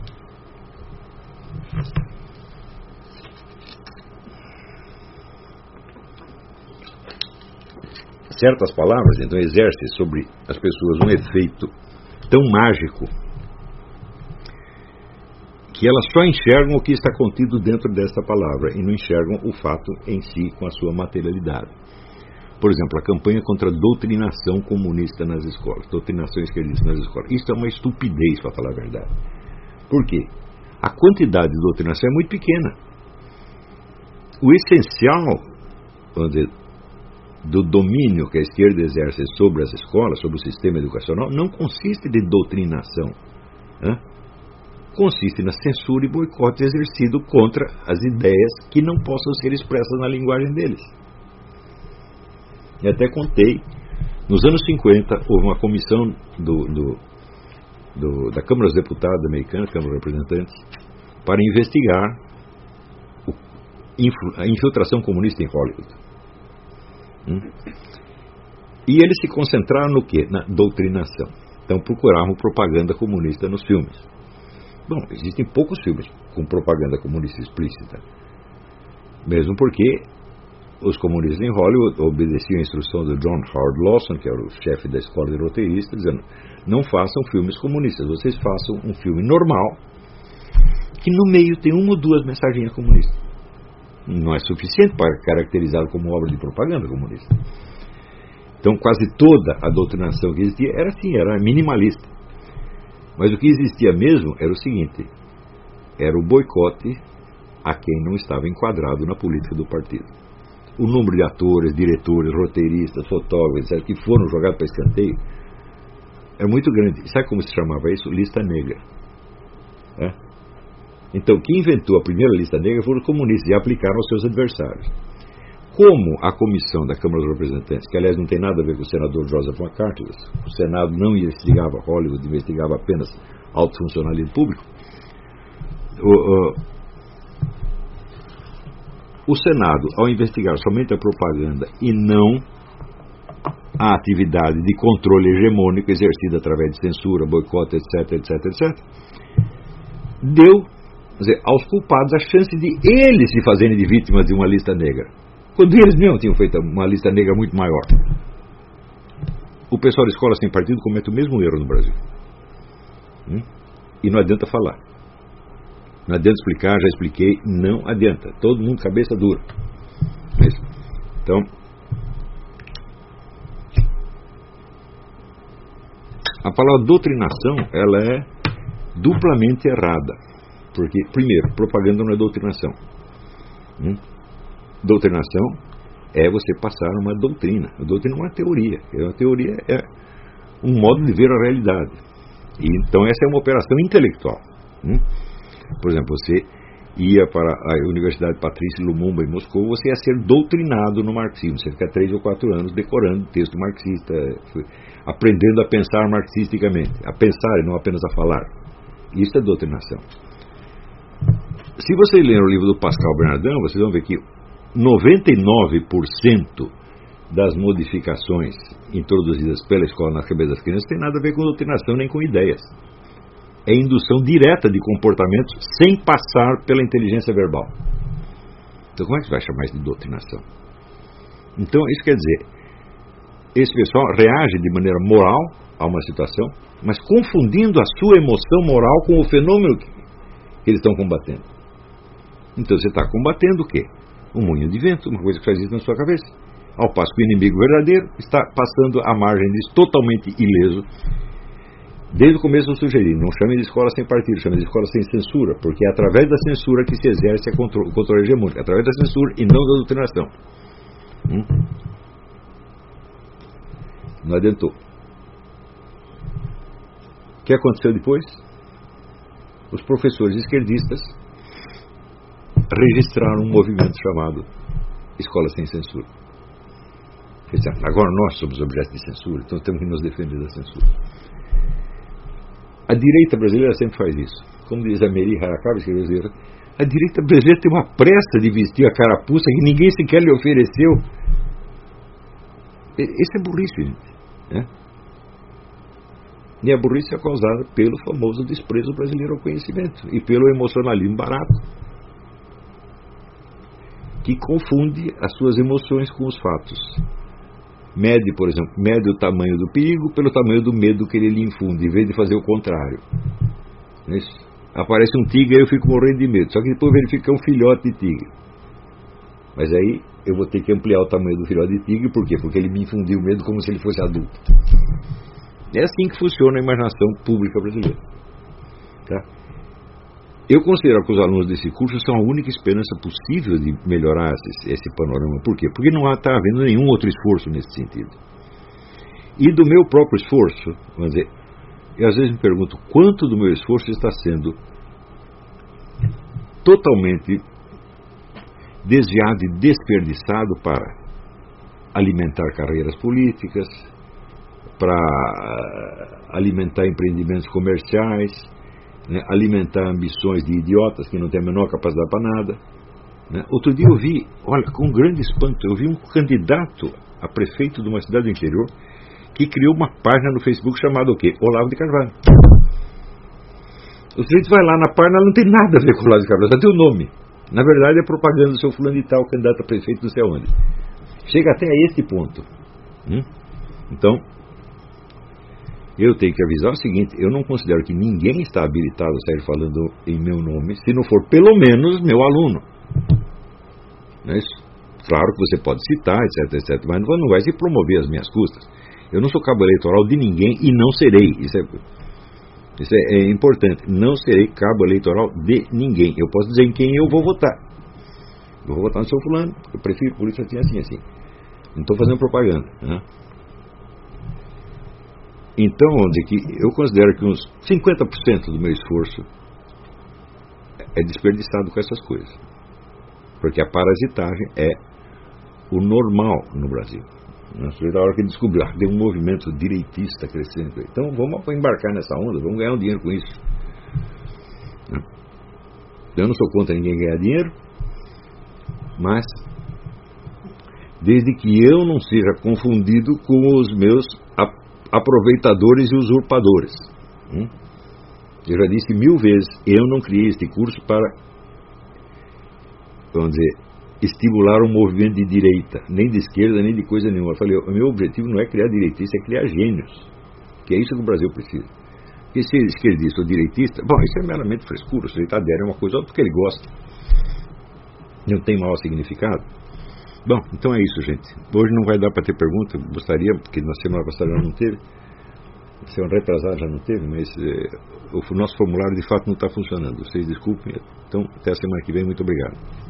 certas palavras, então, exercem sobre as pessoas um efeito tão mágico que elas só enxergam o que está contido dentro dessa palavra e não enxergam o fato em si com a sua materialidade. Por exemplo, a campanha contra a doutrinação comunista nas escolas, doutrinação esquerdista nas escolas. Isso é uma estupidez, para falar a verdade. Por quê? A quantidade de doutrinação é muito pequena. O essencial, vamos dizer, do domínio que a esquerda exerce sobre as escolas, sobre o sistema educacional, não consiste de doutrinação. Né? Consiste na censura e boicote exercido contra as ideias que não possam ser expressas na linguagem deles. E até contei, nos anos cinquenta, houve uma comissão do, do, do, da Câmara dos Deputados americana, Câmara dos Representantes, para investigar o, a infiltração comunista em Hollywood. Hum? E eles se concentraram no quê? Na doutrinação. Então procuravam propaganda comunista nos filmes. Bom, existem poucos filmes com propaganda comunista explícita. Mesmo porque os comunistas em Hollywood obedeciam a instrução do John Howard Lawson, que era o chefe da escola de roteiristas, dizendo: não façam filmes comunistas, vocês façam um filme normal, que no meio tem uma ou duas mensagens comunistas. Não é suficiente para caracterizá-lo como obra de propaganda comunista. Então quase toda a doutrinação que existia era assim, era minimalista. Mas o que existia mesmo era o seguinte: era o boicote a quem não estava enquadrado na política do partido. O número de atores, diretores, roteiristas, fotógrafos, etcétera, que foram jogados para escanteio é muito grande. Sabe como se chamava isso? Lista negra. É? Então, quem inventou a primeira lista negra foram os comunistas e aplicaram aos seus adversários. Como a comissão da Câmara dos Representantes, que aliás não tem nada a ver com o senador Joseph McCarthy, o Senado não investigava Hollywood, investigava apenas alto funcionalismo público, o, o, o Senado, ao investigar somente a propaganda e não a atividade de controle hegemônico exercida através de censura, boicote, etc, etc, etcétera, deu, quer dizer, aos culpados a chance de eles se fazerem de vítimas de uma lista negra, quando eles mesmos tinham feito uma lista negra muito maior. O pessoal da escola sem partido comete o mesmo erro no Brasil. Hum? E não adianta falar. Não adianta explicar, já expliquei, não adianta. Todo mundo cabeça dura. Então, a palavra doutrinação, ela é duplamente errada. Porque, primeiro, propaganda não é doutrinação. Hum? Doutrinação é você passar uma doutrina. A doutrina é uma teoria. A teoria é um modo de ver a realidade. E, então essa é uma operação intelectual. Hum? Por exemplo, você ia para a Universidade Patrícia Lumumba em Moscou, você ia ser doutrinado no marxismo. Você fica três ou quatro anos decorando texto marxista, aprendendo a pensar marxisticamente. A pensar e não apenas a falar. Isso é doutrinação. Se vocês lerem o livro do Pascal Bernardin, vocês vão ver que noventa e nove por cento das modificações introduzidas pela escola na cabeça das crianças tem nada a ver com doutrinação nem com ideias. É indução direta de comportamentos sem passar pela inteligência verbal. Então como é que você vai chamar isso de doutrinação? Então isso quer dizer, esse pessoal reage de maneira moral a uma situação, mas confundindo a sua emoção moral com o fenômeno que eles estão combatendo. Então você está combatendo o quê? Um moinho de vento, uma coisa que faz isso na sua cabeça. Ao passo que o inimigo verdadeiro está passando à margem disso, totalmente ileso. Desde o começo eu sugeri, não chame de escola sem partido, chame de escola sem censura, porque é através da censura que se exerce o controle, controle hegemônico, é através da censura e não da doutrinação. Hum? Não adiantou. O que aconteceu depois? Os professores esquerdistas registraram um movimento chamado Escola Sem Censura. Agora nós somos objeto de censura, então temos que nos defender da censura. A direita brasileira sempre faz isso. Como diz a Meri Harakawa, a direita brasileira tem uma pressa de vestir a carapuça que ninguém sequer lhe ofereceu. Isso é burrice, gente. Né? E a burrice é causada pelo famoso desprezo brasileiro ao conhecimento e pelo emocionalismo barato, que confunde as suas emoções com os fatos. Mede, por exemplo, mede o tamanho do perigo pelo tamanho do medo que ele lhe infunde, em vez de fazer o contrário. Isso. aparece um tigre e eu fico morrendo de medo. Só que depois verifico que é um filhote de tigre. Mas aí eu vou ter que ampliar o tamanho do filhote de tigre. Por quê? Porque ele me infundiu medo como se ele fosse adulto. É assim que funciona a imaginação pública brasileira. Tá? Eu considero que os alunos desse curso são a única esperança possível de melhorar esse, esse panorama. Por quê? Porque não está havendo nenhum outro esforço nesse sentido. E do meu próprio esforço, vamos dizer, eu às vezes me pergunto quanto do meu esforço está sendo totalmente desviado e desperdiçado para alimentar carreiras políticas, para alimentar empreendimentos comerciais, né, alimentar ambições de idiotas que não têm a menor capacidade para nada. Né. Outro dia eu vi, olha, com grande espanto, eu vi um candidato a prefeito de uma cidade do interior que criou uma página no Facebook chamada o quê? Olavo de Carvalho. O sujeito vai lá na página, não tem nada a ver com o Olavo de Carvalho, só tem o nome. Na verdade é propaganda do seu fulano de tal, candidato a prefeito não sei onde. Chega até a este ponto. Hum? Então, eu tenho que avisar o seguinte, eu não considero que ninguém está habilitado a sair falando em meu nome, se não for pelo menos meu aluno. Não é isso? Claro que você pode citar, etc, etc, mas não vai se promover às minhas custas. Eu não sou cabo eleitoral de ninguém e não serei. Isso é, isso é, é importante. Não serei cabo eleitoral de ninguém. Eu posso dizer em quem eu vou votar. Eu vou votar no seu fulano, eu prefiro, por isso assim, assim, assim. Não estou fazendo propaganda. Né? Então, onde que eu considero que uns cinquenta por cento do meu esforço é desperdiçado com essas coisas. Porque a parasitagem é o normal no Brasil. Na hora que ele descobriu, ah, tem um movimento direitista crescendo. Então vamos embarcar nessa onda, vamos ganhar um dinheiro com isso. Eu não sou contra ninguém ganhar dinheiro, mas desde que eu não seja confundido com os meus aproveitadores e usurpadores. Eu já disse mil vezes, eu não criei este curso para, vamos dizer, estimular um movimento de direita, nem de esquerda, nem de coisa nenhuma. Eu falei, o meu objetivo não é criar direitista, é criar gênios, que é isso que o Brasil precisa. Porque se é esquerdista ou direitista, bom, isso é meramente frescura, o sujeito adere a uma coisa, porque ele gosta, não tem mau significado. Bom, então é isso, gente. Hoje não vai dar para ter pergunta, gostaria, porque na semana passada já não teve, semana retrasada já não teve, mas é, o nosso formulário de fato não está funcionando, vocês desculpem. Então, até a semana que vem, muito obrigado.